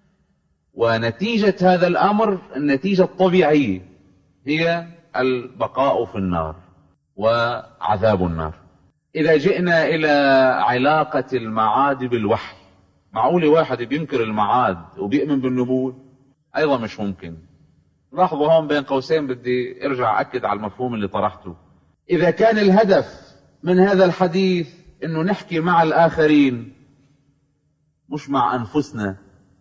ونتيجة هذا الأمر، النتيجة الطبيعية هي البقاء في النار وعذاب النار. إذا جئنا إلى علاقة المعاد بالوحي، معقول واحد بينكر المعاد وبيؤمن بالنبوة؟ أيضا مش ممكن. لاحظوا هون بين قوسين بدي ارجع أكد على المفهوم اللي طرحته. إذا كان الهدف من هذا الحديث إنه نحكي مع الآخرين مش مع أنفسنا،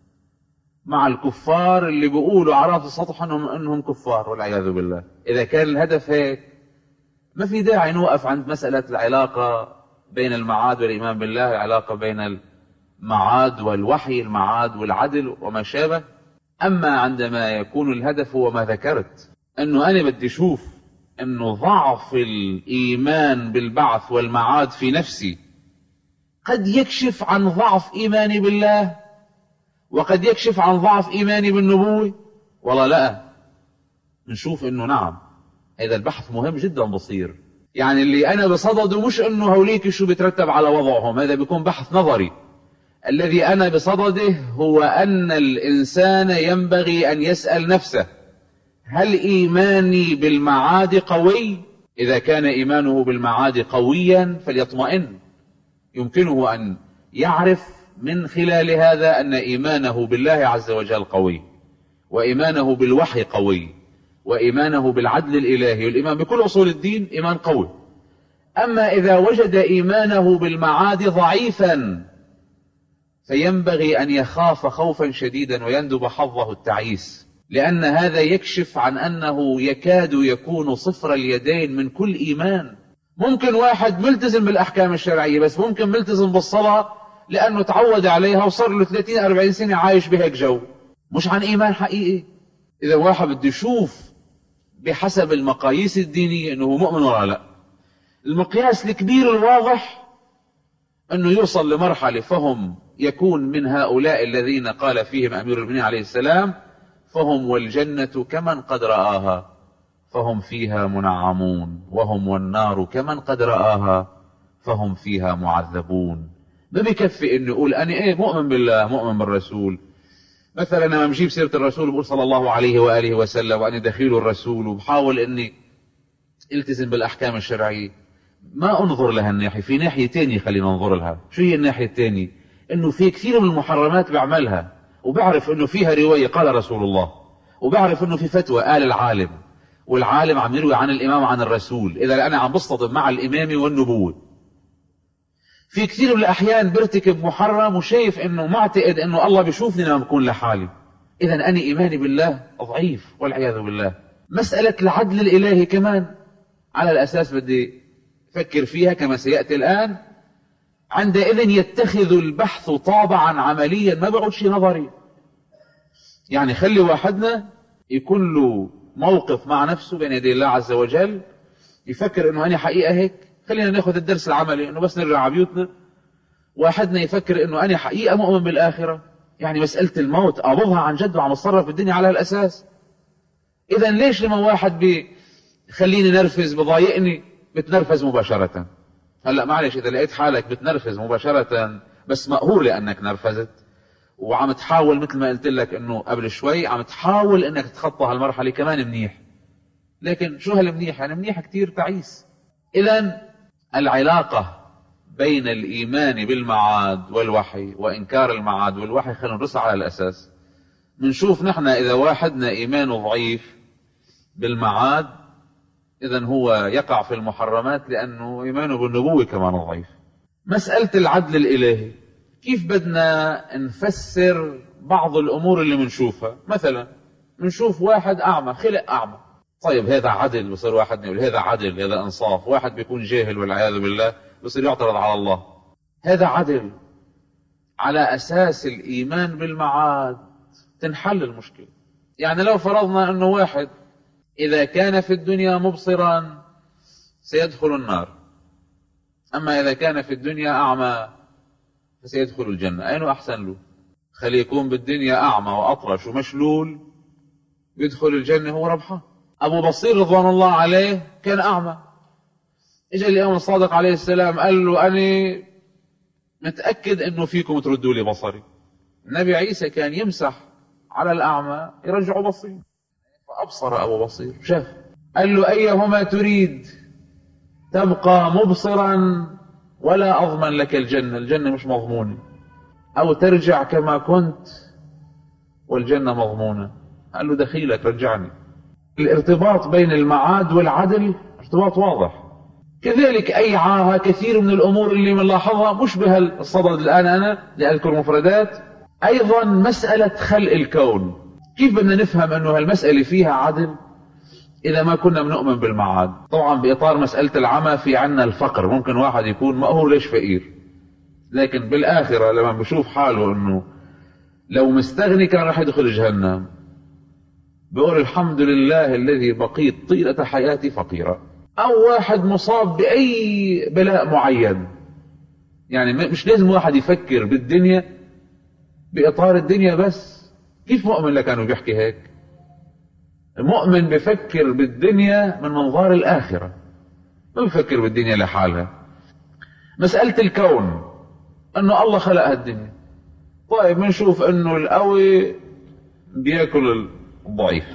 مع الكفار اللي بيقولوا على راس السطح انهم انهم كفار والعياذ بالله، اذا كان الهدف هيك ما في داعي نوقف عند مسألة العلاقة بين المعاد والإيمان بالله، العلاقة بين المعاد والوحي، المعاد والعدل وما شابه. أما عندما يكون الهدف هو ما ذكرت، أنه أنا بدي أشوف أنه ضعف الإيمان بالبعث والمعاد في نفسي قد يكشف عن ضعف إيماني بالله، وقد يكشف عن ضعف إيماني بالنبوة، والله لا، نشوف أنه نعم هذا البحث مهم جدا بصير. يعني اللي أنا بصدده مش أنه هوليك شو بترتب على وضعهم، هذا بيكون بحث نظري. الذي أنا بصدده هو أن الإنسان ينبغي أن يسأل نفسه: هل إيماني بالمعاد قوي؟ إذا كان إيمانه بالمعاد قويا فليطمئن، يمكنه أن يعرف من خلال هذا أن إيمانه بالله عز وجل قوي، وإيمانه بالوحي قوي، وإيمانه بالعدل الإلهي والإيمان بكل أصول الدين إيمان قوي. أما إذا وجد إيمانه بالمعاد ضعيفا فينبغي أن يخاف خوفا شديدا ويندب حظه التعيس، لأن هذا يكشف عن أنه يكاد يكون صفر اليدين من كل إيمان. ممكن واحد ملتزم بالأحكام الشرعية بس ممكن ملتزم بالصلاة لأنه تعود عليها وصار له ثلاثين أربعين سنة عايش بهيك جو، مش عن إيمان حقيقي. إذا واحد بده يشوف بحسب المقاييس الدينية أنه مؤمن ولا لا، المقياس الكبير الواضح أنه يوصل لمرحلة فهم يكون من هؤلاء الذين قال فيهم أمير المؤمنين عليه السلام: فهم والجنة كمن قد رآها فهم فيها منعمون، وهم والنار كمن قد رآها فهم فيها معذبون. ما بكفي انه يقول انا ايه مؤمن بالله مؤمن بالرسول، مثلا لما بجيب سيرة الرسول بقول صلى الله عليه وآله وسلم وأنا دخيل الرسول وبحاول اني التزم بالاحكام الشرعية، ما انظر لها الناحية، في ناحية تانية خلينا ننظر لها. شو هي الناحية التانية؟ انه في كثير من المحرمات بعملها وبعرف انه فيها رواية قال رسول الله، وبعرف انه في فتوى قال العالم، والعالم عم يروي عن الامام عن الرسول، اذا انا عم بصطدم مع الامامة والنبوة. في كثير من الاحيان برتكب محرم وشايف انه معتقد انه الله بيشوفني لما بكون لحالي، اذا انا ايماني بالله ضعيف والعياذ بالله. مسألة العدل الالهي كمان على الاساس بدي افكر فيها كما سيأتي الان. عندئذ يتخذ البحث طابعا عمليا، ما بقعد شيء نظري. يعني خلي واحدنا يكون له موقف مع نفسه بين يدي الله عز وجل، يفكر انه انا حقيقة هيك. خلينا ناخذ الدرس العملي انه بس نرجع على بيوتنا واحدنا يفكر انه انا حقيقة مؤمن بالاخرة، يعني مسألة الموت ابوها عن جد وعم اتصرف بالدنيا على الاساس. اذا ليش لما واحد بيخليني نرفز بضايقني بتنرفز مباشرة؟ هلا معلش اذا لقيت حالك بتنرفز مباشرة بس مقهور لانك نرفزت وعم تحاول مثل ما قلت لك انه قبل شوي عم تحاول انك تخطى هالمرحلة كمان منيح، لكن شو هالمنيح؟ يعني منيح كتير تعيس. اذا العلاقة بين الايمان بالمعاد والوحي وانكار المعاد والوحي خلينا ندرسها على الاساس. بنشوف نحن اذا واحدنا ايمانه ضعيف بالمعاد اذا هو يقع في المحرمات لانه ايمانه بالنبوة كمان ضعيف. مسألة العدل الالهي كيف بدنا نفسر بعض الامور اللي بنشوفها؟ مثلا بنشوف واحد اعمى خلق اعمى، طيب هذا عدل؟ بصير واحد يقول هذا عدل هذا انصاف. واحد بيكون جاهل والعياذ بالله بصير يعترض على الله، هذا عدل؟ على اساس الايمان بالمعاد تنحل المشكلة. يعني لو فرضنا انه واحد اذا كان في الدنيا مبصرا سيدخل النار، اما اذا كان في الدنيا اعمى فسيدخل الجنة، اين احسن له؟ خليه يكون بالدنيا اعمى واطرش ومشلول يدخل الجنة هو ربحان. ابو بصير رضوان الله عليه كان اعمى، اجى الامام الصادق عليه السلام قال له انا متأكد انه فيكم تردوا لي بصري. النبي عيسى كان يمسح على الاعمى يرجعه بصير، فابصر ابو بصير شاف، قال له ايهما تريد؟ تبقى مبصرا ولا اضمن لك الجنة، الجنة مش مضمونة، او ترجع كما كنت والجنة مضمونة. قال له دخيلك رجعني. الارتباط بين المعاد والعدل ارتباط واضح. كذلك أي عاهة كثير من الأمور اللي بنلاحظها مش بهالصدد الآن أنا لأذكر مفردات. أيضا مسألة خلق الكون، كيف بدنا نفهم أنه هالمسألة فيها عدل إذا ما كنا بنؤمن بالمعاد؟ طبعا بإطار مسألة العمى في عنا الفقر، ممكن واحد يكون مقهور ليش فقير، لكن بالآخرة لما بشوف حاله أنه لو مستغني كان راح يدخل جهنم بقول الحمد لله الذي بقيت طيلة حياتي فقيرا. أو واحد مصاب بأي بلاء معين، يعني مش لازم واحد يفكر بالدنيا بإطار الدنيا بس. كيف مؤمن لك أنه بيحكي هيك؟ المؤمن بيفكر بالدنيا من منظار الآخرة، ما بيفكر بالدنيا لحالها. مسألة الكون أنه الله خلق هالدنيا، طيب بنشوف أنه القوي بيأكل الضعيف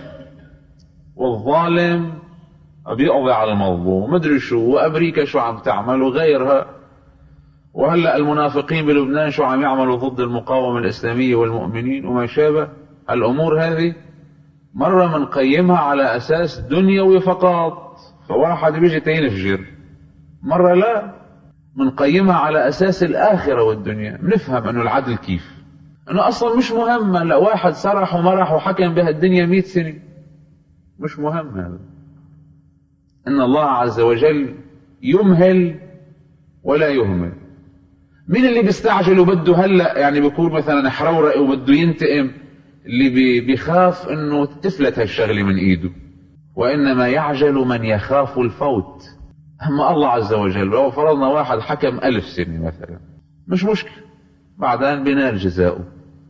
والظالم بيقضي على المظلوم، مدري شو، وأمريكا شو عم تعمل وغيرها، وهلأ المنافقين بلبنان شو عم يعملوا ضد المقاومة الإسلامية والمؤمنين وما شابه. الأمور هذه مرة منقيمها على أساس دنيوي فقط، فواحد بيجي تينفجر. مرة لا، منقيمها على أساس الآخرة والدنيا. بنفهم أنه العدل كيف، أنه أصلا مش مهم. لا واحد سرح ومرح وحكم بها الدنيا مئة سنة، مش مهم هذا. إن الله عز وجل يمهل ولا يهمل. مين اللي بيستعجل وبده هلأ يعني بيكون مثلا حرورق وبده ينتقم؟ اللي بيخاف انه تفلت هالشغلة من ايده. وانما يعجل من يخاف الفوت. اما الله عز وجل لو فرضنا واحد حكم الف سنة مثلا، مش مشكلة، بعدين بينال جزاؤه.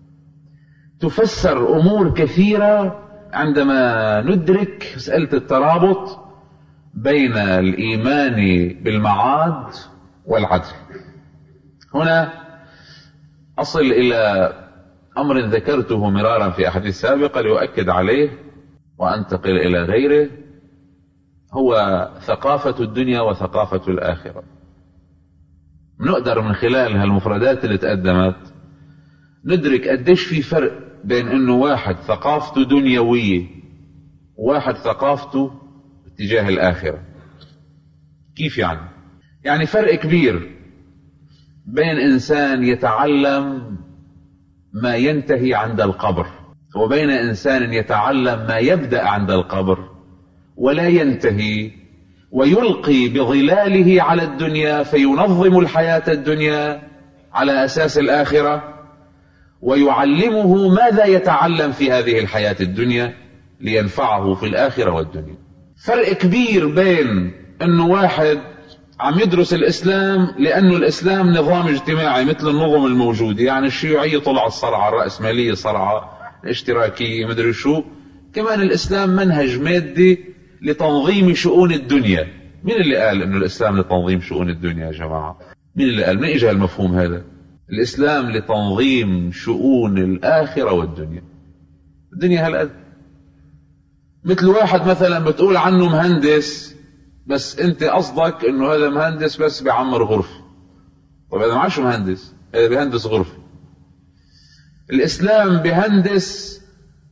تفسر امور كثيرة عندما ندرك مسألة الترابط بين الايمان بالمعاد والعدل. هنا أصل إلى أمر ذكرته مرارا في أحاديث سابقة لأؤكد عليه وأنتقل إلى غيره، هو ثقافة الدنيا وثقافة الآخرة. نقدر من خلال هالمفردات اللي تقدمت ندرك قديش في فرق بين إنه واحد ثقافته دنيوية وواحد ثقافته اتجاه الآخرة. كيف يعني؟ يعني فرق كبير بين إنسان يتعلم ما ينتهي عند القبر وبين إنسان يتعلم ما يبدأ عند القبر ولا ينتهي، ويلقي بظلاله على الدنيا فينظم الحياة الدنيا على أساس الآخرة، ويعلمه ماذا يتعلم في هذه الحياة الدنيا لينفعه في الآخرة والدنيا. فرق كبير بين أنه واحد عم يدرس الإسلام لأنه الإسلام نظام اجتماعي مثل النظم الموجودة، يعني الشيوعية طلع الصرعة، الرأسمالية صرعة، الاشتراكية مدري شو، كمان الإسلام منهج مادي لتنظيم شؤون الدنيا. مين اللي قال إنه الإسلام لتنظيم شؤون الدنيا يا جماعة؟ مين اللي قال؟ من إجا المفهوم هذا؟ الإسلام لتنظيم شؤون الآخرة والدنيا. الدنيا هالقد. مثل واحد مثلا بتقول عنه مهندس، بس انت قصدك انه هذا مهندس بس بيعمر غرفة. طيب هذا ما عادش مهندس، هذا بيهندس غرفة. الاسلام بيهندس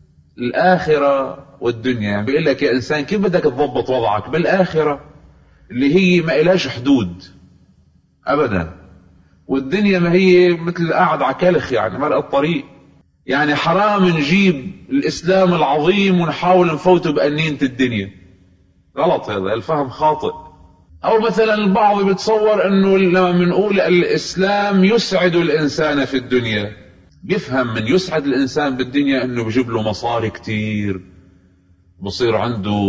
الاخرة والدنيا، يعني بيقول لك يا انسان كيف بدك تضبط وضعك بالاخرة اللي هي ما إلاش حدود ابدا، والدنيا ما هي مثل قاعد على كلخ، يعني مرق الطريق. يعني حرام نجيب الاسلام العظيم ونحاول نفوته بأنينة الدنيا. غلط، هذا الفهم خاطئ. او مثلا البعض بيتصور انه لما بنقول الاسلام يسعد الانسان في الدنيا، بيفهم من يسعد الانسان بالدنيا انه بيجيب له مصاري كتير، بصير عنده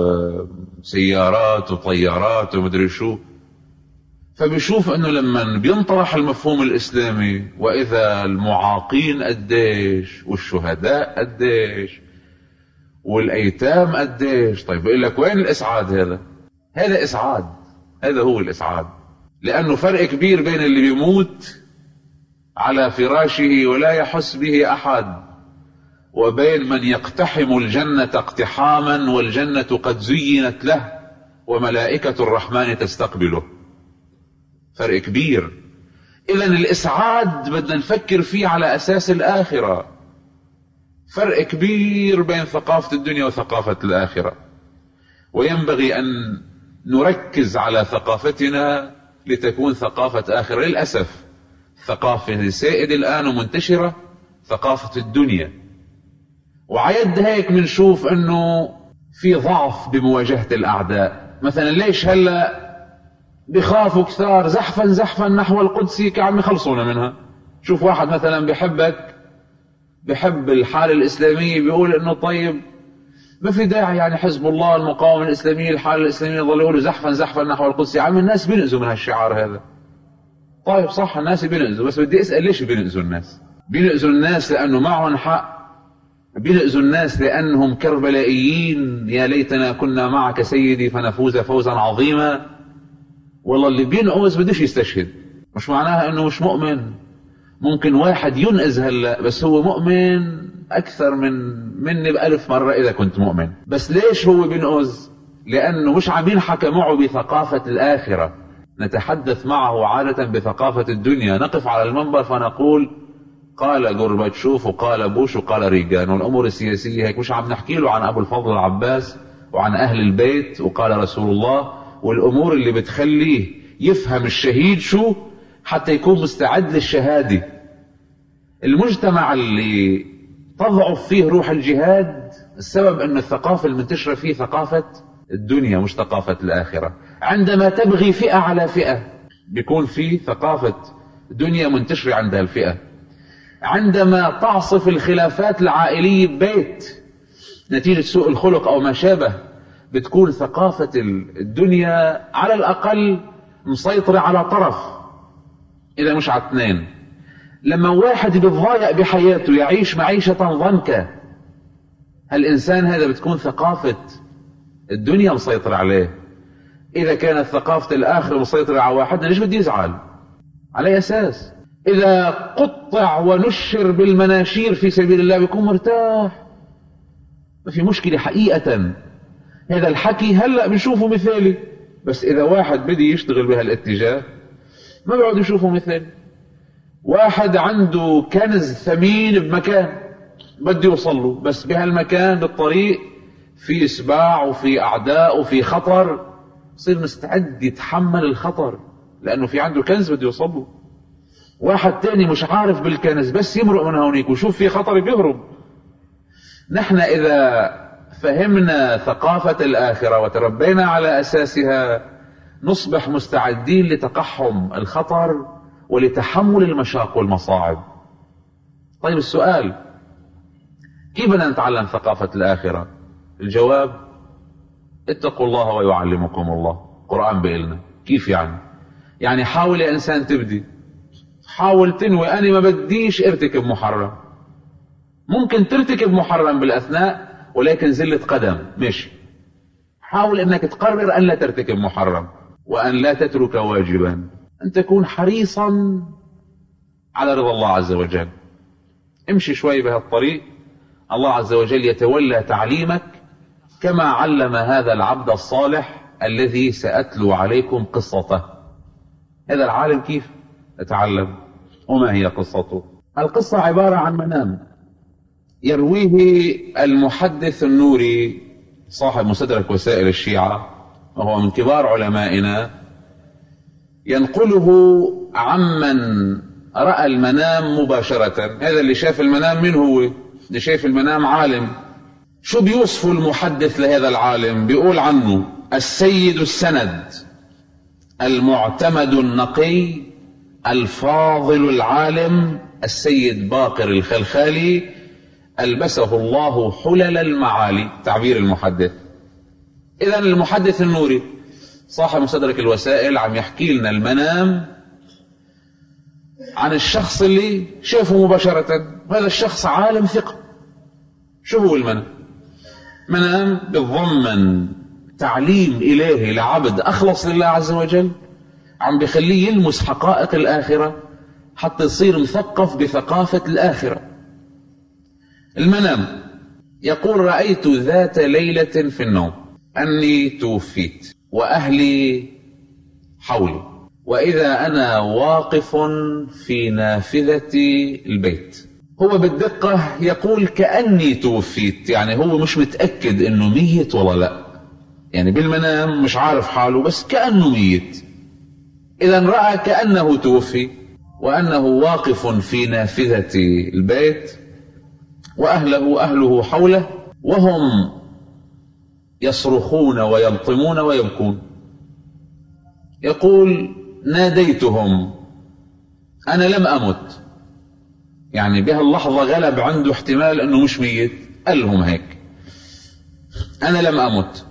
سيارات وطيارات ومدري شو. فبيشوف انه لما بينطرح المفهوم الاسلامي واذا المعاقين قديش والشهداء قديش والايتام قديش، طيب بيقول لك وين الاسعاد؟ هذا هذا اسعاد، هذا هو الاسعاد. لانه فرق كبير بين اللي بيموت على فراشه ولا يحس به احد وبين من يقتحم الجنة اقتحاما والجنة قد زينت له وملائكة الرحمن تستقبله. فرق كبير. اذن الاسعاد بدنا نفكر فيه على اساس الاخرة. فرق كبير بين ثقافة الدنيا وثقافة الآخرة، وينبغي أن نركز على ثقافتنا لتكون ثقافة آخرة. للأسف ثقافة السائد الآن ومنتشرة ثقافة الدنيا، وعيد هيك بنشوف أنه في ضعف بمواجهة الأعداء. مثلا ليش هلأ بخافوا كثار زحفا زحفا نحو القدس كعم يخلصونا منها؟ شوف واحد مثلا بحبك، بحب الحالة الإسلامية، بيقول إنه طيب ما في داعي يعني حزب الله المقاومة الإسلامية الحالة الإسلامية ضلوا يقولوا زحفا زحفا نحو القدس. يا عم الناس بينقذوا من هالشعار هذا. طيب صح الناس بينقذوا، بس بدي أسأل ليش بينقذوا الناس؟ بينقذوا الناس لأنه معهم حق؟ بينقذوا الناس لأنهم كربلائيين يا ليتنا كنا معك سيدي فنفوز فوزا عظيما؟ والله اللي بينقذ بديش يستشهد، مش معناها إنه مش مؤمن. ممكن واحد ينقذ هلا بس هو مؤمن اكثر من مني بألف مرة اذا كنت مؤمن. بس ليش هو بينقذ؟ لانه مش عم ينحكى معه بثقافة الاخرة. نتحدث معه عادة بثقافة الدنيا، نقف على المنبر فنقول قال غورباتشوف وقال بوش وقال ريغان، والأمور السياسية هيك مش عم نحكي له عن أبو الفضل العباس وعن أهل البيت وقال رسول الله، والأمور اللي بتخليه يفهم الشهيد شو حتى يكون مستعد للشهادة. المجتمع اللي تضعف فيه روح الجهاد السبب أن الثقافة المنتشرة فيه ثقافة الدنيا مش ثقافة الآخرة. عندما تبغي فئة على فئة بيكون فيه ثقافة دنيا منتشرة عند الفئة. عندما تعصف الخلافات العائلية ببيت نتيجة سوء الخلق أو ما شابه بتكون ثقافة الدنيا على الأقل مسيطرة على طرف إذا مش على اثنين. لما واحد بيتضايق بحياته يعيش معيشة ضنكة، هالإنسان هذا بتكون ثقافة الدنيا مسيطرة عليه. إذا كانت ثقافة الآخرة مسيطرة على واحد ليش بده يزعل؟ على أساس إذا قطع ونشر بالمناشير في سبيل الله بيكون مرتاح، ما في مشكلة حقيقة. هذا الحكي هلأ بنشوفه مثالي، بس إذا واحد بدي يشتغل بهالاتجاه ما بيقعد يشوفه مثالي. واحد عنده كنز ثمين بمكان بده يوصل له، بس بهالمكان بالطريق في سباع وفي أعداء وفي خطر، يصير مستعد يتحمل الخطر لأنه في عنده كنز بده يوصل له. واحد تاني مش عارف بالكنز بس يمرق من هونيك وشوف في خطر بيهرب. نحن إذا فهمنا ثقافة الآخرة وتربينا على أساسها نصبح مستعدين لتقحم الخطر ولتحمل المشاق والمصاعب. طيب السؤال، كيف بدنا نتعلم ثقافة الآخرة؟ الجواب: اتقوا الله ويعلمكم الله. القرآن بيقلنا. كيف يعني؟ يعني حاول يا إنسان تبدي، حاول تنوي أنا ما بديش ارتكب محرم. ممكن ترتكب محرم بالأثناء ولكن زلة قدم ماشي. حاول أنك تقرر أن لا ترتكب محرم وأن لا تترك واجبا، أن تكون حريصا على رضا الله عز وجل. امشي شوي بهالطريق، الله عز وجل يتولى تعليمك كما علم هذا العبد الصالح الذي سأتلو عليكم قصته. هذا العالم كيف أتعلم؟ وما هي قصته؟ القصة عبارة عن منام يرويه المحدث النوري صاحب مستدرك وسائل الشيعة، وهو من كبار علمائنا، ينقله عمن رأى المنام مباشرة. هذا اللي شاف المنام من هو؟ اللي شاف المنام عالم. شو بيوصف المحدث لهذا العالم؟ بيقول عنه: السيد السند، المعتمد النقي، الفاضل العالم، السيد باقر الخلخالي، ألبسه الله حلل المعالي. تعبير المحدث. إذن المحدث النوري صاحب مستدرك الوسائل عم يحكي لنا المنام عن الشخص اللي شافه مباشرة. هذا الشخص عالم ثقة. شو هو المنام؟ منام بيتضمن تعليم إلهي لعبد أخلص لله عز وجل، عم بيخليه يلمس حقائق الآخرة حتى يصير مثقف بثقافة الآخرة. المنام يقول: رأيت ذات ليلة في النوم أني توفيت وأهلي حولي، وإذا أنا واقف في نافذة البيت. هو بالدقة يقول كأني توفيت، يعني هو مش متأكد إنه ميت ولا لا، يعني بالمنام مش عارف حاله بس كأنه ميت. إذا رأى كأنه توفي وأنه واقف في نافذة البيت وأهله أهله حوله وهم يصرخون ويلطمون ويبكون. يقول: ناديتهم أنا لم أمت، يعني بهاللحظة غلب عنده احتمال أنه مش ميت، قال لهم هيك: أنا لم أمت.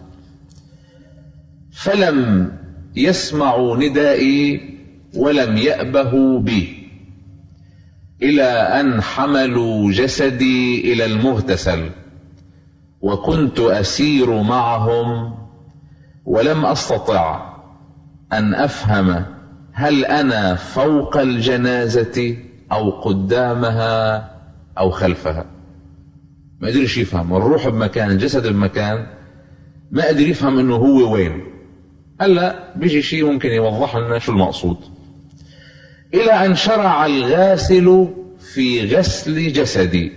فلم يسمعوا ندائي ولم يأبهوا بي، إلى أن حملوا جسدي إلى المغتسل، وكنت أسير معهم ولم أستطع أن أفهم هل أنا فوق الجنازة أو قدامها أو خلفها. ما قدرش يفهم، الروح بمكان الجسد بمكان، ما قدر يفهم أنه هو وين. هلا بيجي شيء ممكن يوضح لنا شو المقصود. إلى أن شرع الغاسل في غسل جسدي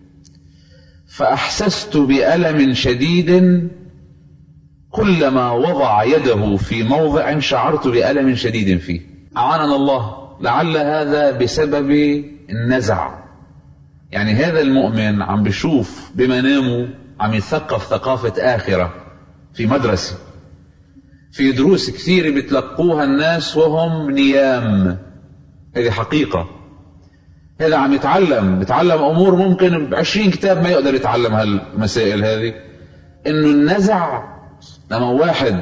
فأحسست بألم شديد، كلما وضع يده في موضع شعرت بألم شديد فيه. أعاننا الله. لعل هذا بسبب النزع. يعني هذا المؤمن عم بيشوف بمنامه، عم يثقف ثقافة آخرة في مدرسة، في دروس كثيرة بتلقوها الناس وهم نيام. هذه حقيقة. هذا عم يتعلم بتعلم أمور ممكن بعشرين كتاب ما يقدر يتعلم هالمسائل هذه. إنه النزع لما واحد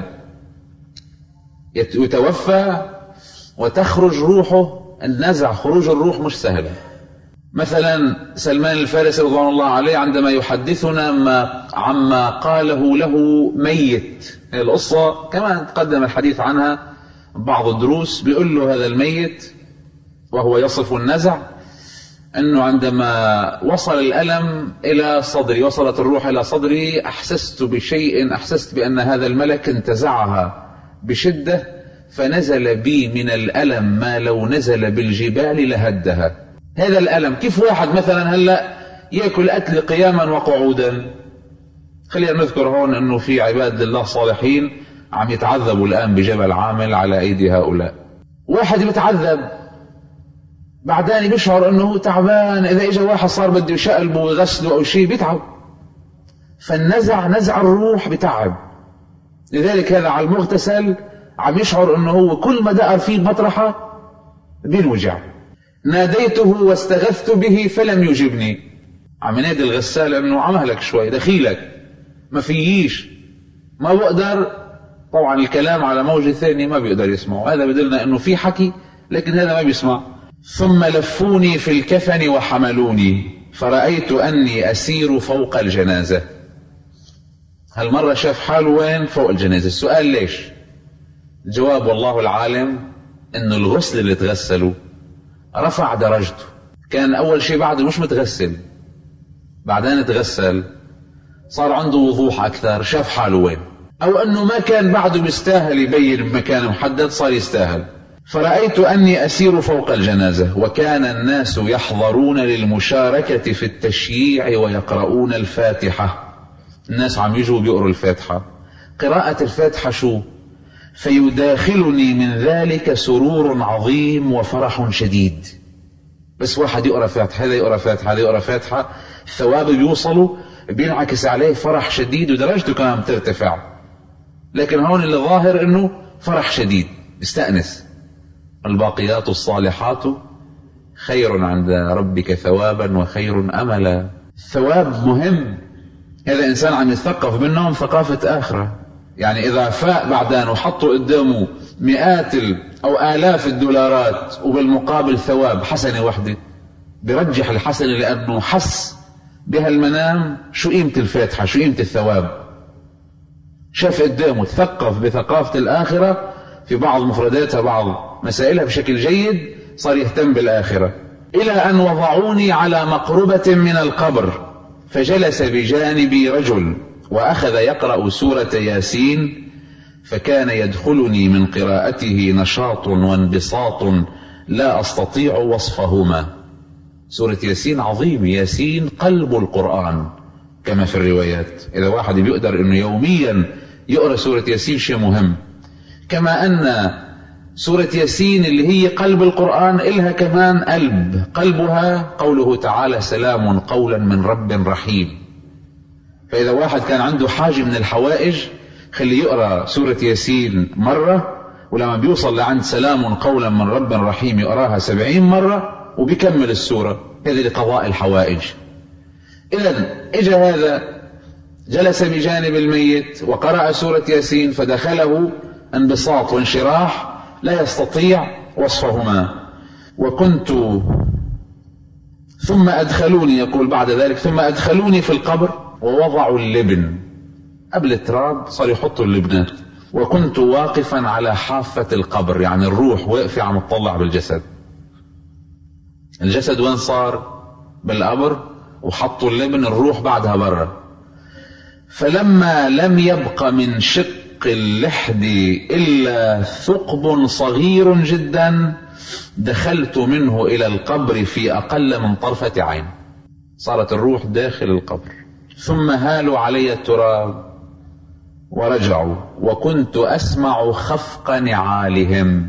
يتوفى وتخرج روحه، النزع خروج الروح مش سهل. مثلا سلمان الفارسي رضوان الله عليه عندما يحدثنا ما عما قاله له ميت، هذه القصة كما تقدم الحديث عنها بعض الدروس، بيقول له هذا الميت وهو يصف النزع أنه عندما وصل الألم إلى صدري، وصلت الروح إلى صدري، أحسست بشيء، أحسست بأن هذا الملك انتزعها بشدة، فنزل بي من الألم ما لو نزل بالجبال لهدها. هذا الألم كيف واحد مثلا هلأ يأكل أكل قياما وقعودا. خلينا نذكر هون أنه في عباد الله صالحين عم يتعذبوا الآن بجبل عامل على أيدي هؤلاء. واحد يتعذب بعدين بيشعر أنه تعبان، إذا إجا واحد صار بده يشقلبه ويغسله أو شيء بيتعب. فالنزع نزع الروح بتعب. لذلك هذا على المغتسل عم يشعر أنه هو كل ما دقر فيه مطرحة بينوجع. ناديته واستغثت به فلم يجبني. عم ينادي الغسال أنه عمهلك شوي، دخيلك ما فييش، ما بقدر. طبعا الكلام على موجة ثانية ما بيقدر يسمعه. هذا بدلنا أنه في حكي لكن هذا ما بيسمع. ثم لفوني في الكفن وحملوني فرأيت أني أسير فوق الجنازة. هالمرة شاف حاله وين؟ فوق الجنازة. السؤال ليش؟ الجواب والله العالم أنه الغسل اللي تغسله رفع درجته. كان أول شيء بعده مش متغسل، بعدين تغسل صار عنده وضوح أكثر، شاف حاله وين. أو أنه ما كان بعده بيستاهل يبين بمكان محدد، صار يستاهل. فرأيت أني أسير فوق الجنازة وكان الناس يحضرون للمشاركة في التشييع ويقرؤون الفاتحة. الناس عم يجوا بيقروا الفاتحة. قراءة الفاتحة شو؟ فيداخلني من ذلك سرور عظيم وفرح شديد. بس واحد يقرأ فاتحة، هذا يقرأ فاتحة، هذا يقرأ فاتحة، الثواب بيوصله بينعكس عليه فرح شديد ودرجته كمان بترتفع. لكن هون اللي ظاهر انه فرح شديد، استأنس. الباقيات الصالحات خير عند ربك ثوابا وخير أملا. الثواب مهم. هذا إنسان عم يتثقف منهم ثقافة آخرة. يعني إذا فاق بعدين وحطوا قدامه مئات أو آلاف الدولارات وبالمقابل ثواب حسنة واحدة، برجح الحسنة لأنه حس بها المنام شو قيمة الفاتحة، شو قيمة الثواب. شاف قدامه، تثقف بثقافة الآخرة في بعض مفرداتها بعض مسائلها بشكل جيد، صار يهتم بالآخرة. إلى أن وضعوني على مقربة من القبر فجلس بجانبي رجل وأخذ يقرأ سورة ياسين، فكان يدخلني من قراءته نشاط وانبساط لا أستطيع وصفهما. سورة ياسين عظيم. ياسين قلب القرآن كما في الروايات. إذا واحد بيقدر أنه يوميا يقرأ سورة ياسين شيء مهم. كما أن سورة ياسين اللي هي قلب القرآن إلها كمان قلب، قلبها قوله تعالى سلام قولا من رب رحيم. فإذا واحد كان عنده حاجة من الحوائج خليه يقرأ سورة ياسين مرة، ولما بيوصل لعند سلام قولا من رب رحيم يقراها سبعين مرة وبيكمل السورة. هذه لقضاء الحوائج. إذن إجا هذا جلس بجانب الميت وقرأ سورة ياسين فدخله انبساط وانشراح لا يستطيع وصفهما. وكنت ثم أدخلوني، يقول بعد ذلك ثم أدخلوني في القبر ووضعوا اللبن قبل التراب، صار يحطوا اللبنات. وكنت واقفا على حافة القبر، يعني الروح واقفة عم تطلع بالجسد. الجسد وين صار؟ بالقبر، وحطوا اللبن، الروح بعدها برا. فلما لم يبق من شق عمق اللحد إلا ثقب صغير جدا دخلت منه إلى القبر في أقل من طرفة عين. صارت الروح داخل القبر، ثم هالوا علي التراب ورجعوا، وكنت أسمع خفق نعالهم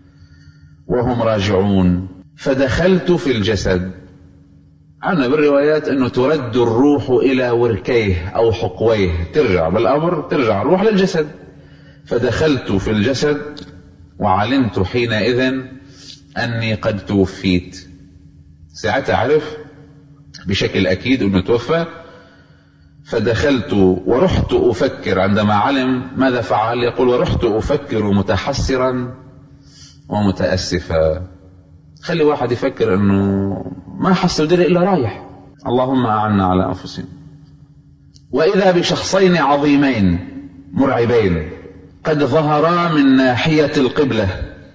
وهم راجعون، فدخلت في الجسد. عنا بالروايات أنه ترد الروح إلى وركيه أو حقويه، ترجع بالأمر، ترجع الروح للجسد. فدخلت في الجسد وعلمت حينئذ أني قد توفيت. ساعتها عرف بشكل أكيد أنه توفى. فدخلت ورحت أفكر، عندما علم ماذا فعل يقول: ورحت أفكر متحسرا ومتأسفا. خلي واحد يفكر أنه ما حس بدري إلا رايح. اللهم أعنا على أنفسنا. وإذا بشخصين عظيمين مرعبين قد ظهرا من ناحية القبلة،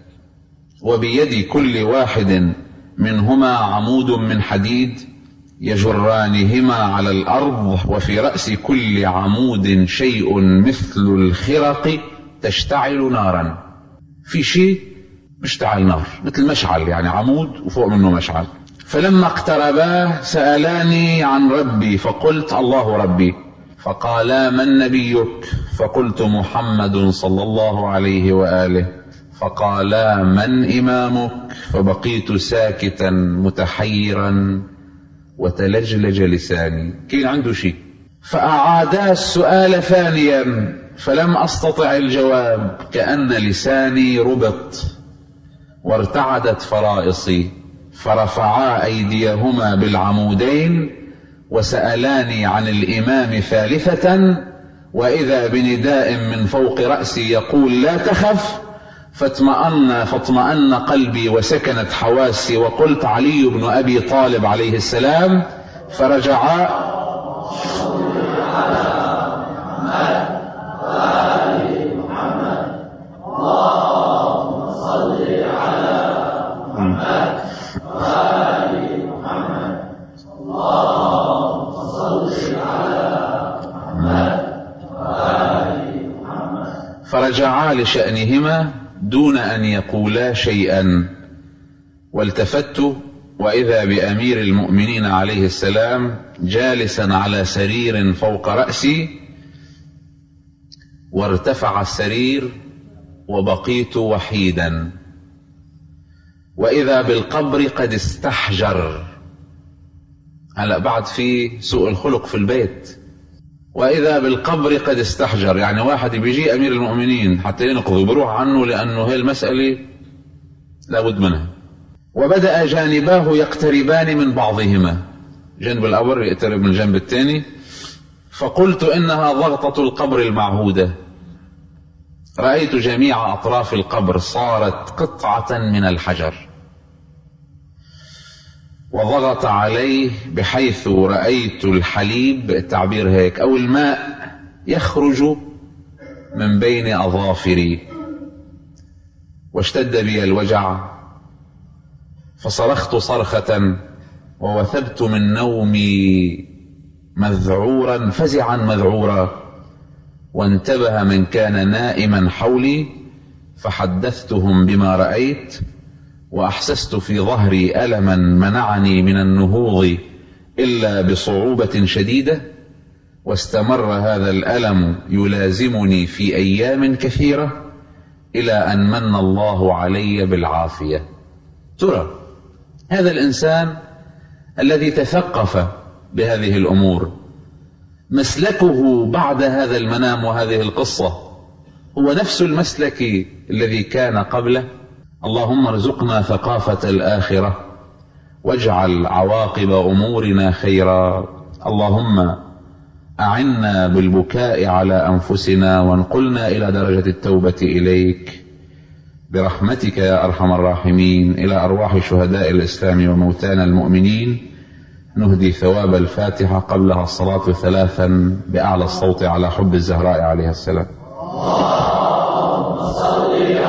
وبيد كل واحد منهما عمود من حديد يجرانهما على الأرض، وفي رأس كل عمود شيء مثل الخرق تشتعل نارا. في شيء مشتعل نار مثل مشعل، يعني عمود وفوق منه مشعل. فلما اقتربا سألاني عن ربي، فقلت: الله ربي. فقالا: من نبيك؟ فقلت: محمد صلى الله عليه وآله. فقالا: من إمامك؟ فبقيت ساكتا متحيرا وتلجلج لساني، كان عنده شيء. فأعادا السؤال ثانيا فلم أستطع الجواب، كأن لساني ربط وارتعدت فرائصي. فرفعا أيديهما بالعمودين وسألاني عن الإمام ثالثة، وإذا بنداء من فوق رأسي يقول: لا تخف. فاطمأن فاطمأن قلبي وسكنت حواسي، وقلت: علي بن أبي طالب عليه السلام. فرجعا فرجعا لشأنهما دون أن يقولا شيئا. والتفت وإذا بأمير المؤمنين عليه السلام جالسا على سرير فوق رأسي، وارتفع السرير وبقيت وحيدا. وإذا بالقبر قد استحجر. هلأ بعد في سوء الخلق في البيت. وإذا بالقبر قد استحجر، يعني واحد بيجي أمير المؤمنين حتى ينقضي بروح عنه، لأنه هي المسألة لابد منها. وبدأ جانباه يقتربان من بعضهما، جنب القبر يقترب من الجنب الثاني. فقلت: إنها ضغطة القبر المعهودة. رأيت جميع أطراف القبر صارت قطعة من الحجر، وضغط عليه بحيث رأيت الحليب، التعبير هيك، أو الماء يخرج من بين أظافري. واشتد بي الوجع، فصرخت صرخة ووثبت من نومي مذعورا فزعا مذعورا. وانتبه من كان نائما حولي، فحدثتهم بما رأيت، وأحسست في ظهري ألما منعني من النهوض إلا بصعوبة شديدة. واستمر هذا الألم يلازمني في أيام كثيرة إلى أن من الله علي بالعافية. ترى هذا الإنسان الذي تثقف بهذه الأمور، مسلكه بعد هذا المنام وهذه القصة هو نفس المسلك الذي كان قبله. اللهم ارزقنا ثقافة الآخرة، واجعل عواقب أمورنا خيرا. اللهم أعنا بالبكاء على أنفسنا، وانقلنا إلى درجة التوبة إليك برحمتك يا أرحم الراحمين. إلى أرواح شهداء الإسلام وموتانا المؤمنين نهدي ثواب الفاتحة قبلها الصلاة ثلاثا بأعلى الصوت على حب الزهراء عليها السلام. اللهم صل